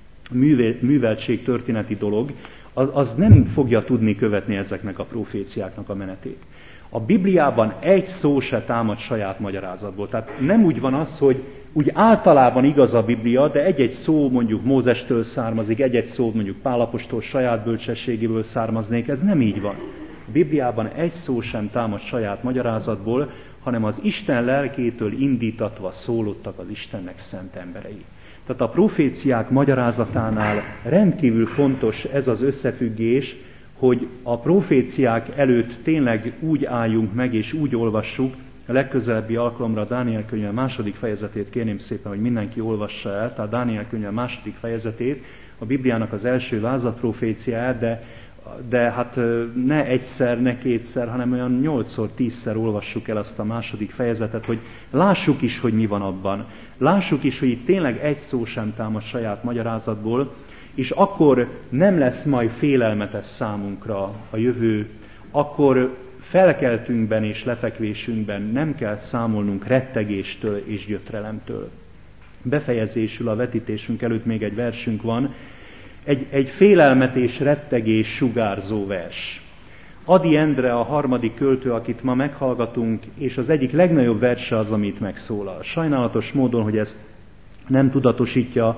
A: műveltségtörténeti dolog, az nem fogja tudni követni ezeknek a proféciáknak a menetét. A Bibliában egy szó se támad saját magyarázatból. Tehát nem úgy van az, hogy úgy általában igaz a Biblia, de egy-egy szó mondjuk Mózestől származik, egy-egy szó mondjuk Pál apostol saját bölcsességéből származnék, ez nem így van. A Bibliában egy szó sem támad saját magyarázatból, hanem az Isten lelkétől indítatva szólottak az Istennek szent emberei. Tehát a proféciák magyarázatánál rendkívül fontos ez az összefüggés, hogy a proféciák előtt tényleg úgy álljunk meg és úgy olvassuk, a legközelebbi alkalomra a Dániel könyve második fejezetét kérném szépen, hogy mindenki olvassa el, tehát Dániel könyve második fejezetét, a Bibliának az első lázadproféciáját, de hát ne egyszer, ne kétszer, hanem olyan 8-szor, 10-szer olvassuk el azt a második fejezetet, hogy lássuk is, hogy mi van abban. Lássuk is, hogy itt tényleg egy szó sem támad saját magyarázatból, és akkor nem lesz majd félelmetes számunkra a jövő, akkor felkeltünkben és lefekvésünkben nem kell számolnunk rettegéstől és gyötrelemtől. Befejezésül a vetítésünk előtt még egy versünk van, egy félelmet és rettegés sugárzó vers. Ady Endre a harmadik költő, akit ma meghallgatunk, és az egyik legnagyobb verse az, amit megszólal. Sajnálatos módon, hogy ezt nem tudatosítja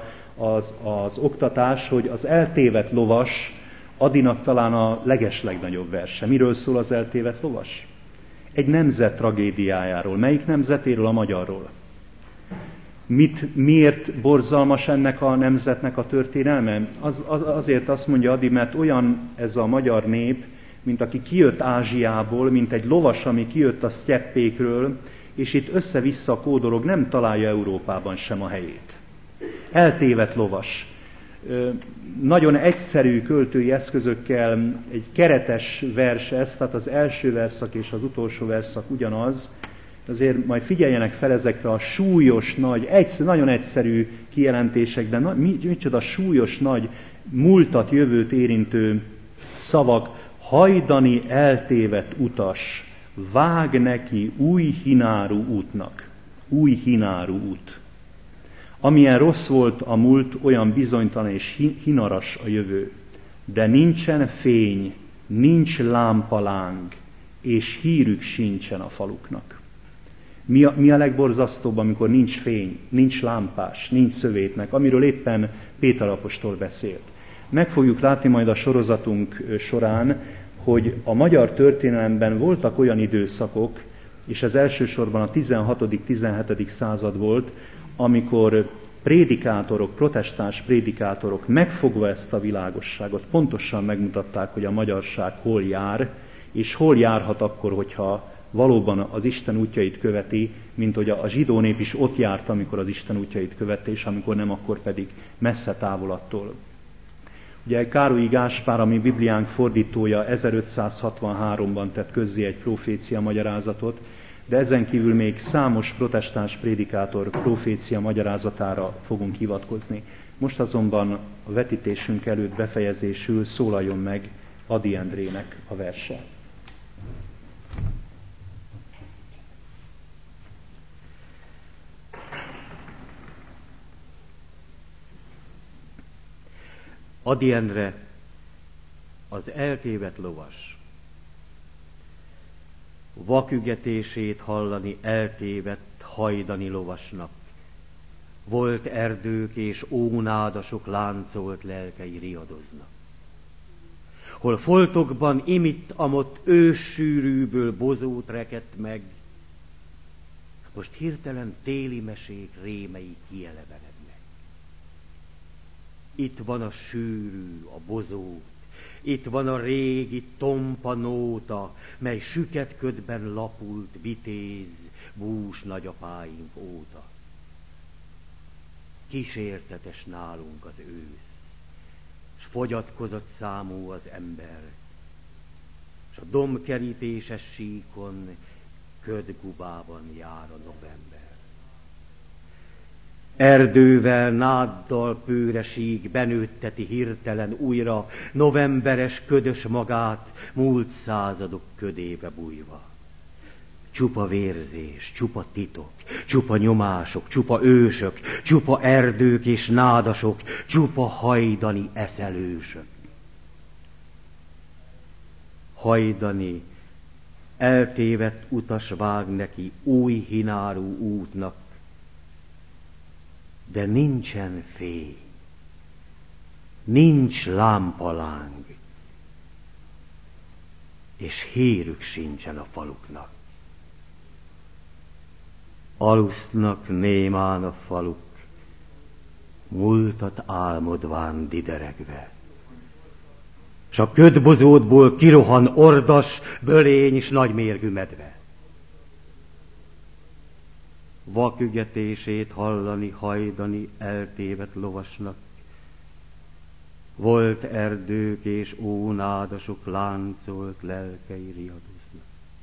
A: az oktatás, hogy az eltévedt lovas Adynak talán a legeslegnagyobb verse. Miről szól az eltévedt lovas? Egy nemzet tragédiájáról. Melyik nemzetéről? A magyarról. Miért borzalmas ennek a nemzetnek a történelme? Azért azt mondja Ady, mert olyan ez a magyar nép, mint aki kijött Ázsiából, mint egy lovas, ami kijött a sztyeppékről, és itt össze-vissza kódolog, nem találja Európában sem a helyét. Eltévedt lovas. Nagyon egyszerű költői eszközökkel egy keretes vers ez, tehát az első verszak és az utolsó verszak ugyanaz. Azért majd figyeljenek fel ezekre a súlyos, nagy, nagyon egyszerű kijelentések, de micsoda súlyos, nagy, múltat, jövőt érintő szavak. Hajdani eltévedt utas, vág neki új hinárú útnak. Új hinárú út. Amilyen rossz volt a múlt, olyan bizonytalan és hinaras a jövő. De nincsen fény, nincs lámpaláng, és hírük sincsen a faluknak. Mi a legborzasztóbb, amikor nincs fény, nincs lámpás, nincs szövétnek, amiről éppen Péter apostol beszélt. Meg fogjuk látni majd a sorozatunk során, hogy a magyar történelemben voltak olyan időszakok, és ez elsősorban a 16.-17. század volt, amikor prédikátorok, protestáns prédikátorok megfogva ezt a világosságot pontosan megmutatták, hogy a magyarság hol jár, és hol járhat akkor, hogyha valóban az Isten útjait követi, mint hogy a zsidó nép is ott járt, amikor az Isten útjait követte, és amikor nem, akkor pedig messze távolattól. Ugye Károlyi Gáspár, a mi Bibliánk fordítója, 1563-ban tett közzé egy profécia magyarázatot, de ezen kívül még számos protestáns prédikátor profécia magyarázatára fogunk hivatkozni. Most azonban a vetítésünk előtt befejezésül szólaljon meg Ady Endrének a verse.
B: Ady Endre, az eltévedt lovas. Vakügetését hallani eltévedt hajdani lovasnak. Volt erdők és ónádasok láncolt lelkei riadoznak. Hol foltokban imitt-amott őssűrűből bozót rekedt meg, most hirtelen téli mesék rémei kielevenednek. Itt van a sűrű, a bozót, itt van a régi tompa nóta, mely süket ködben lapult vitéz, bús nagyapáink óta. Kísértetes nálunk az ősz, s fogyatkozott számú az ember, s a dombkerítéses síkon ködgubában jár a november. Erdővel, náddal pőreség benőtteti hirtelen újra novemberes ködös magát múlt századok ködébe bújva. Csupa vérzés, csupa titok, csupa nyomások, csupa ősök, csupa erdők és nádasok, csupa hajdani eszelősök. Hajdani, eltévedt utas vág neki új hinárú útnak, de nincsen fény, nincs lámpaláng, és hírük sincsen a faluknak. Alusznak némán a faluk, múltat álmodván dideregve, s a ködbozótból kirohan ordas, bölény s nagymérgű medve. Vakügetését hallani, hajdani eltévedt lovasnak, volt erdők és ónádasok láncolt lelkei riadoznak.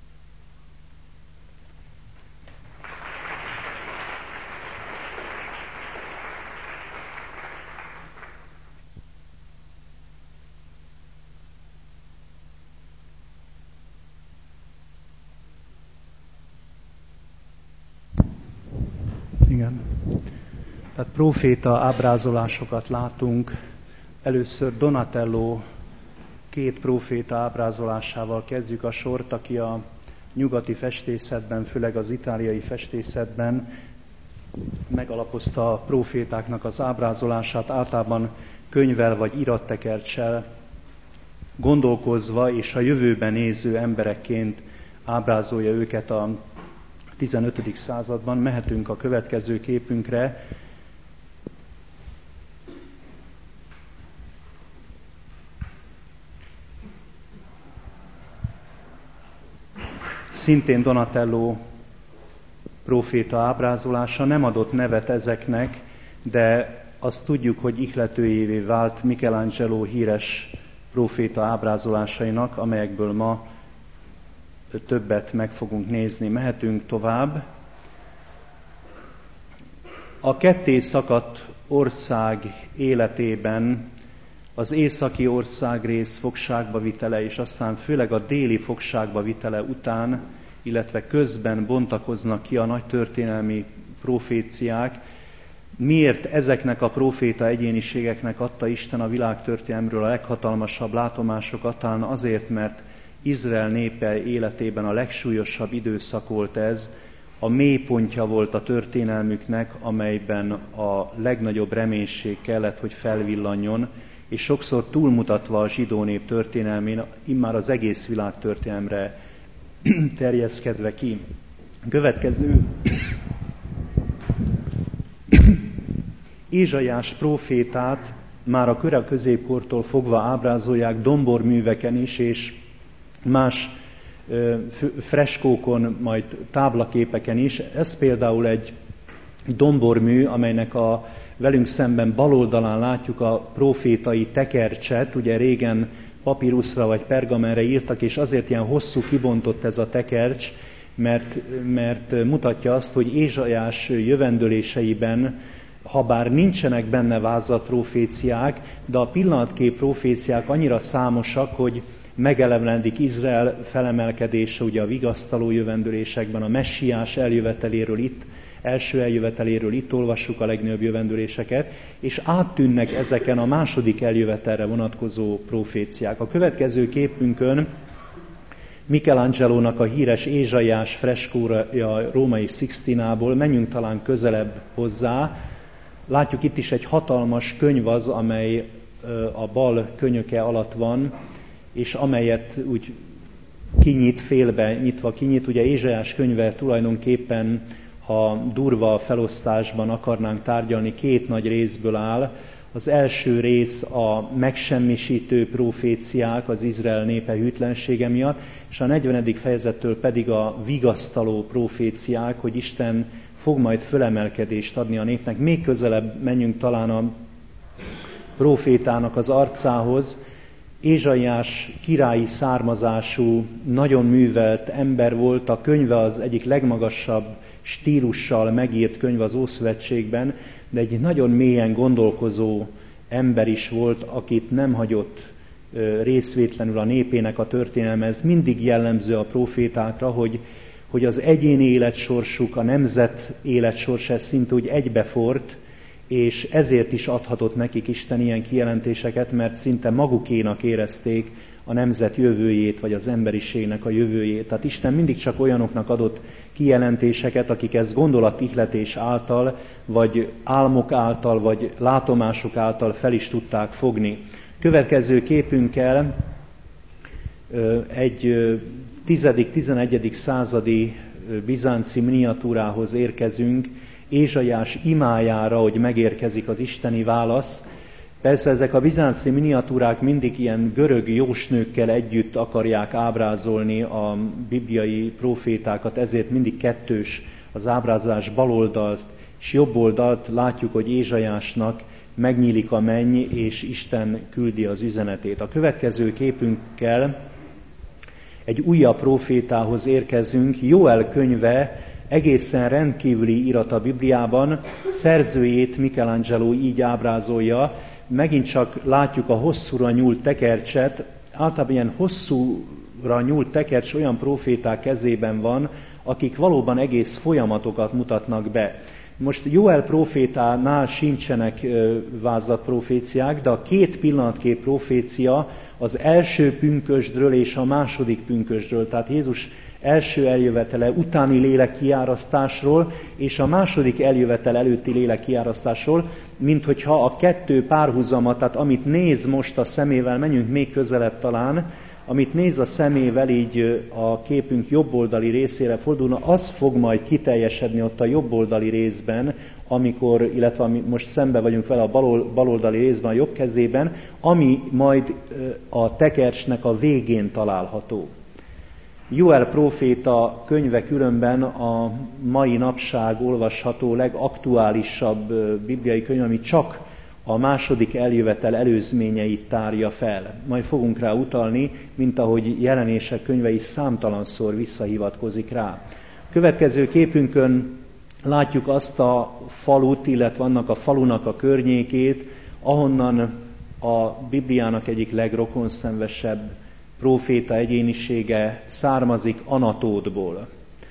A: Igen. Tehát próféta ábrázolásokat látunk. Először Donatello két próféta ábrázolásával kezdjük a sort, aki a nyugati festészetben, főleg az itáliai festészetben megalapozta a prófétáknak az ábrázolását, általában könyvvel vagy irattekercssel gondolkozva, és a jövőben néző emberekként ábrázolja őket a 15. században. Mehetünk a következő képünkre. Szintén Donatello próféta ábrázolása, nem adott nevet ezeknek, de azt tudjuk, hogy ihletőjévé vált Michelangelo híres próféta ábrázolásainak, amelyekből ma többet meg fogunk nézni. Mehetünk tovább. A ketté szakadt ország életében az északi országrész fogságba vitele, és aztán főleg a déli fogságba vitele után, illetve közben bontakoznak ki a nagy történelmi proféciák. Miért ezeknek a proféta egyéniségeknek adta Isten a világtörténelmről a leghatalmasabb látomásokat? Talán azért, mert Izrael népe életében a legsúlyosabb időszak volt ez, a mélypontja volt a történelmüknek, amelyben a legnagyobb reménység kellett, hogy felvillanjon, és sokszor túlmutatva a zsidó nép történelmén, immár az egész világ történelmre terjeszkedve ki. Következő Ézsaiás prófétát már a kora középkortól fogva ábrázolják domborműveken is, és más freskókon, majd táblaképeken is. Ez például egy dombormű, amelynek a velünk szemben bal oldalán látjuk a prófétai tekercset, ugye régen papíruszra vagy pergamenre írtak, és azért ilyen hosszú kibontott ez a tekercs, mert mutatja azt, hogy Ézsaiás jövendőléseiben, habár nincsenek benne vázat proféciák, de a pillanatkép proféciák annyira számosak, hogy megelevenedik Izrael felemelkedése, ugye a vigasztaló jövendőlésekben, a messiás eljöveteléről itt, első eljöveteléről itt olvassuk a legnagyobb jövendőléseket, és áttűnnek ezeken a második eljövetelre vonatkozó proféciák. A következő képünkön Michelangelo-nak a híres Ézsaiás freskója római Sixtinából, menjünk talán közelebb hozzá. Látjuk, itt is egy hatalmas könyvaz, amely a bal könyöke alatt van, és amelyet úgy kinyit, félbe nyitva kinyit. Ugye Ézsaiás könyve tulajdonképpen, ha durva felosztásban akarnánk tárgyalni, két nagy részből áll. Az első rész a megsemmisítő proféciák az Izrael népe hűtlensége miatt, és a 40. fejezettől pedig a vigasztaló proféciák, hogy Isten fog majd fölemelkedést adni a népnek. Még közelebb menjünk talán a profétának az arcához. Ézsaiás királyi származású, nagyon művelt ember volt, a könyve az egyik legmagasabb stílussal megírt könyv az Ószövetségben, de egy nagyon mélyen gondolkozó ember is volt, akit nem hagyott részvétlenül a népének a történelme. Ez mindig jellemző a profétákra, hogy az egyéni életsorsuk, a nemzet életsorsa szinte úgy egybefort, és ezért is adhatott nekik Isten ilyen kijelentéseket, mert szinte magukénak érezték a nemzet jövőjét, vagy az emberiségnek a jövőjét. Tehát Isten mindig csak olyanoknak adott kijelentéseket, akik ezt gondolatihletés által, vagy álmok által, vagy látomások által fel is tudták fogni. Következő képünkkel egy 10.-11. századi bizánci miniatúrához érkezünk, Ézsaiás imájára, hogy megérkezik az isteni válasz. Persze ezek a bizánci miniatúrák mindig ilyen görög jósnőkkel együtt akarják ábrázolni a bibliai profétákat, ezért mindig kettős az ábrázolás, baloldalt és jobboldalt. Látjuk, hogy Ézsaiásnak megnyílik a menny, és Isten küldi az üzenetét. A következő képünkkel egy újabb profétához érkezünk. Jóel könyve egészen rendkívüli irat a Bibliában, szerzőjét Michelangelo így ábrázolja. Megint csak látjuk a hosszúra nyúlt tekercset. Általában ilyen hosszúra nyúlt tekercs olyan proféták kezében van, akik valóban egész folyamatokat mutatnak be. Most Jóel profétánál sincsenek vázat proféciák, de a két pillanatkép profécia az első pünkösdről és a második pünkösdről, tehát Jézus első eljövetele utáni lélekkiárasztásról és a második eljövetel előtti lélekkiárasztásról, mint hogyha a kettő párhuzama, tehát amit néz most a szemével, menjünk még közelebb talán, amit néz a szemével így a képünk jobboldali részére fordulna, az fog majd kiteljesedni ott a jobboldali részben, amikor, illetve most szembe vagyunk vele a baloldali részben, a jobb kezében, ami majd a tekercsnek a végén található. Jóel próféta könyve különben a mai napság olvasható legaktuálisabb bibliai könyv, ami csak a második eljövetel előzményeit tárja fel. Majd fogunk rá utalni, mint ahogy Jelenések könyve is számtalanszor visszahivatkozik rá. Következő képünkön látjuk azt a falut, illetve annak a falunak a környékét, ahonnan a Bibliának egyik legrokonszenvesebb próféta egyénisége származik, Anatótból.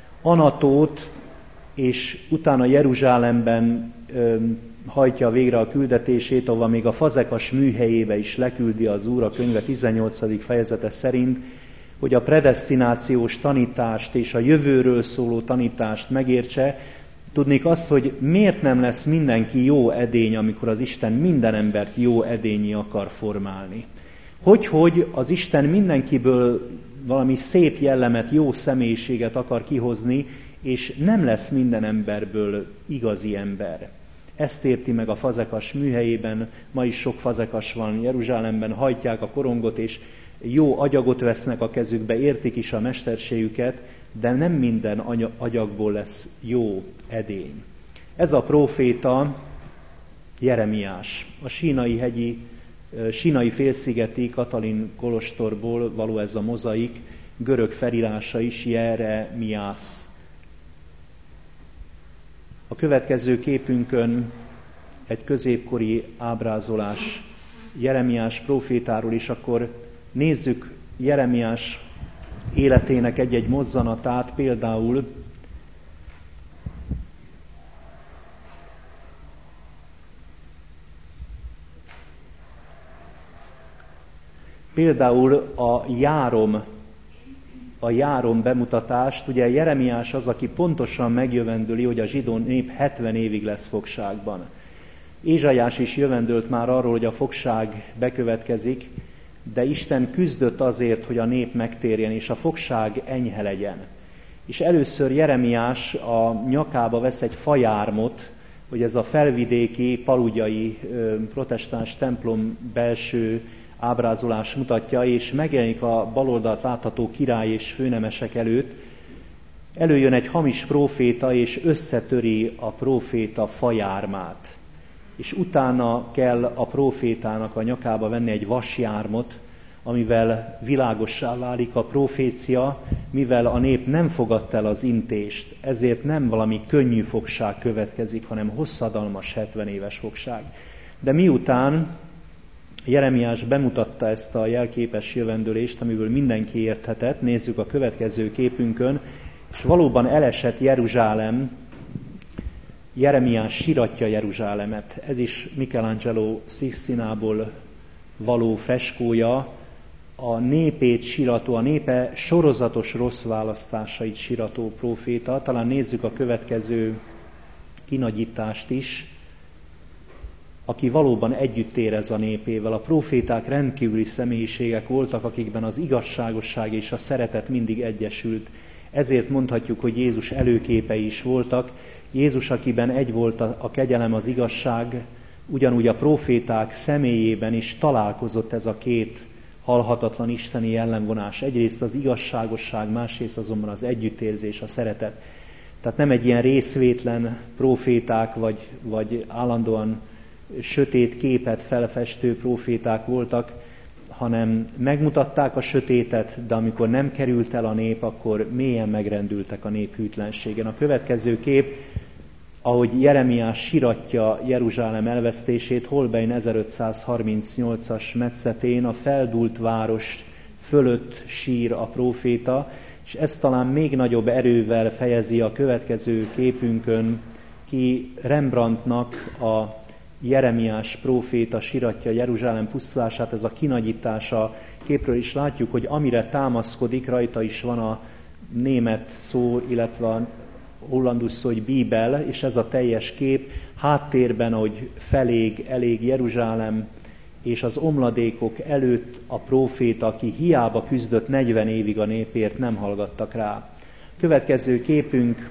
A: Anatót, és utána Jeruzsálemben hajtja végre a küldetését, ahova még a Fazekas műhelyébe is leküldi az Úr, a könyve 18. fejezete szerint, hogy a predesztinációs tanítást és a jövőről szóló tanítást megértse. Tudnék azt, hogy miért nem lesz mindenki jó edény, amikor az Isten minden embert jó edényi akar formálni. Hogy az Isten mindenkiből valami szép jellemet, jó személyiséget akar kihozni, és nem lesz minden emberből igazi ember. Ezt érti meg a fazekas műhelyében, ma is sok fazekas van Jeruzsálemben, hajtják a korongot, és jó agyagot vesznek a kezükbe, értik is a mesterségüket, de nem minden agyagból lesz jó edény. Ez a próféta Jeremiás, a sínai félszigeti Katalin kolostorból való ez a mozaik, görög felirása is Jeremiász. A következő képünkön egy középkori ábrázolás Jeremiás prófétáról is, akkor nézzük Jeremiás életének egy-egy mozzanatát, például a járom bemutatást. Ugye Jeremiás az, aki pontosan megjövendöli, hogy a zsidó nép 70 évig lesz fogságban. Ézsaiás is jövendölt már arról, hogy a fogság bekövetkezik, de Isten küzdött azért, hogy a nép megtérjen, és a fogság enyhe legyen. És először Jeremiás a nyakába vesz egy fajármot, hogy ez a felvidéki, paludjai protestáns templom belső ábrázolás mutatja, és megjelenik a baloldalt látható király és főnemesek előtt. Előjön egy hamis próféta, és összetöri a próféta fajármát. És utána kell a prófétának a nyakába venni egy vasjármot, amivel világossá válik a profécia, mivel a nép nem fogadta el az intést, ezért nem valami könnyű fogság következik, hanem hosszadalmas 70 éves fogság. De miután Jeremiás bemutatta ezt a jelképes jövendőlést, amiből mindenki érthetett, nézzük a következő képünkön, és valóban elesett Jeruzsálem, Jeremiás siratja Jeruzsálemet. Ez is Michelangelo Sixtinából való freskója, a népét sirató, a népe sorozatos rossz választásait sirató próféta. Talán nézzük a következő kinagyítást is, aki valóban együtt érez a népével. A próféták rendkívüli személyiségek voltak, akikben az igazságosság és a szeretet mindig egyesült. Ezért mondhatjuk, hogy Jézus előképei is voltak. Jézus, akiben egy volt a kegyelem, az igazság, ugyanúgy a próféták személyében is találkozott ez a két halhatatlan isteni jellemvonás. Egyrészt az igazságosság, másrészt azonban az együttérzés, a szeretet. Tehát nem egy ilyen részvétlen próféták, vagy állandóan sötét képet felfestő próféták voltak, hanem megmutatták a sötétet, de amikor nem került el a nép, akkor mélyen megrendültek a nép hűtlenségen. A következő kép, ahogy Jeremiás siratja Jeruzsálem elvesztését, Holbein 1538-as metszetén a feldúlt város fölött sír a próféta, és ezt talán még nagyobb erővel fejezi a következő képünkön ki Rembrandtnak a Jeremiás próféta siratja Jeruzsálem pusztulását. Ez a kinagyítása képről is látjuk, hogy amire támaszkodik, rajta is van a német szó, illetve a hollandus szó, hogy Bibel, és ez a teljes kép. Háttérben, hogy elég Jeruzsálem, és az omladékok előtt a próféta, aki hiába küzdött 40 évig a népért, nem hallgattak rá. Következő képünk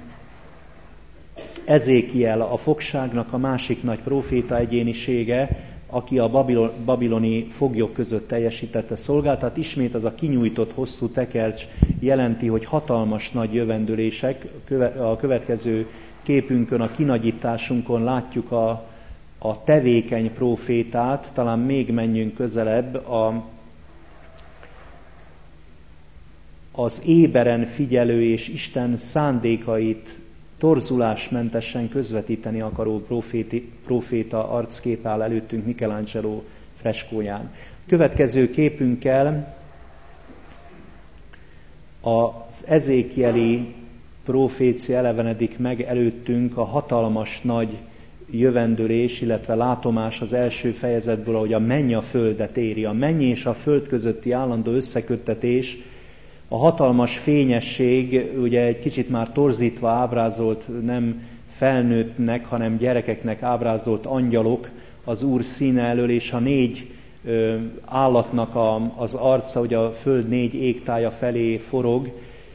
A: Ezékiel, a fogságnak a másik nagy próféta egyénisége, aki a babiloni foglyok között teljesítette szolgálatát. Ismét az a kinyújtott hosszú tekercs jelenti, hogy hatalmas nagy jövendőlések. A következő képünkön, a kinagyításunkon látjuk a tevékeny prófétát. Talán még menjünk közelebb, az éberen figyelő és Isten szándékait torzulásmentesen közvetíteni akaró próféta arckép áll előttünk Michelangelo freskóján. Következő képünkkel az ezékieli prófécia elevenedik meg előttünk, a hatalmas nagy jövendőlés, illetve látomás az első fejezetből, ahogy a menny a földet éri. A menny és a föld közötti állandó összeköttetés, a hatalmas fényesség, ugye egy kicsit már torzítva ábrázolt, nem felnőttnek, hanem gyerekeknek ábrázolt angyalok az Úr színe elől, és a 4 állatnak az arca, hogy a föld 4 égtája felé forog,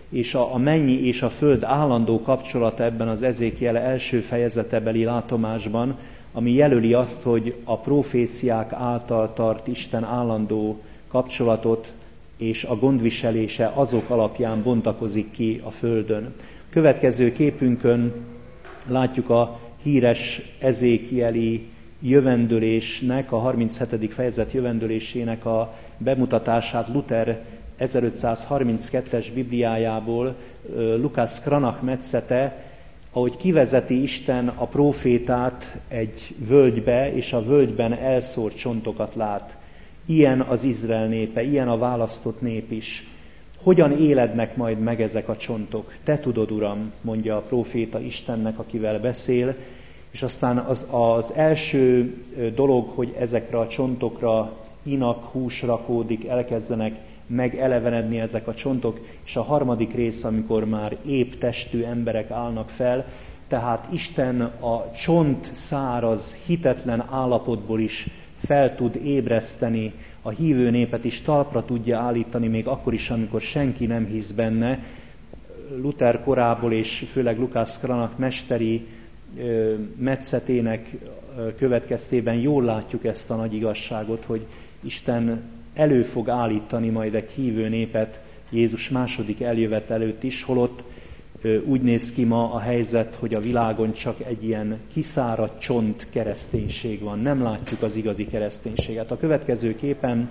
A: és a mennyi és a föld állandó kapcsolata ebben az Ezékiel első fejezetebeli látomásban, ami jelöli azt, hogy a proféciák által tart Isten állandó kapcsolatot, és a gondviselése azok alapján bontakozik ki a földön. Következő képünkön látjuk a híres ezékieli jövendőlésnek, a 37. fejezet jövendőlésének a bemutatását Luther 1532-es Bibliájából, Lukács Cranach metszete, ahogy kivezeti Isten a prófétát egy völgybe, és a völgyben elszórt csontokat lát. Ilyen az Izrael népe, ilyen a választott nép is. Hogyan élednek majd meg ezek a csontok? Te tudod, Uram, mondja a próféta Istennek, akivel beszél, és aztán az első dolog, hogy ezekre a csontokra inak, hús rakódik, elkezdenek megelevenedni ezek a csontok, és a harmadik rész, amikor már épp testű emberek állnak fel, tehát Isten a csont száraz, hitetlen állapotból is fel tud ébreszteni, a hívő népet is talpra tudja állítani, még akkor is, amikor senki nem hisz benne. Luther korából és főleg Lukács Cranach mesteri metszetének következtében jól látjuk ezt a nagy igazságot, hogy Isten elő fog állítani majd egy hívő népet Jézus második eljövet előtt is, holott úgy néz ki ma a helyzet, hogy a világon csak egy ilyen kiszáradt csont kereszténység van. Nem látjuk az igazi kereszténységet. A következő képen,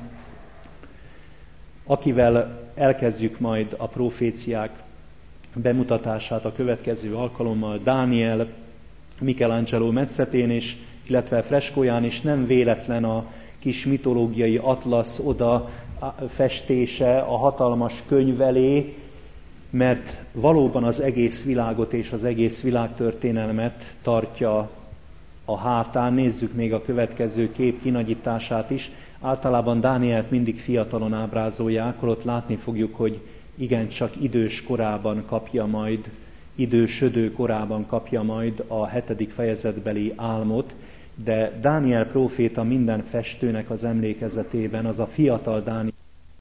A: akivel elkezdjük majd a proféciák bemutatását a következő alkalommal, Dániel Michelangelo metszetén is, illetve freskóján is, nem véletlen a kis mitológiai atlasz oda festése a hatalmas könyv elé, mert valóban az egész világot és az egész világtörténelmet tartja a hátán. Nézzük még a következő kép kinagyítását is. Általában Dánielt mindig fiatalon ábrázolják, holott látni fogjuk, hogy igencsak idős korában kapja majd, idősödő korában kapja majd a 7. fejezetbeli álmot, de Dániel próféta minden festőnek az emlékezetében az a fiatal Dániel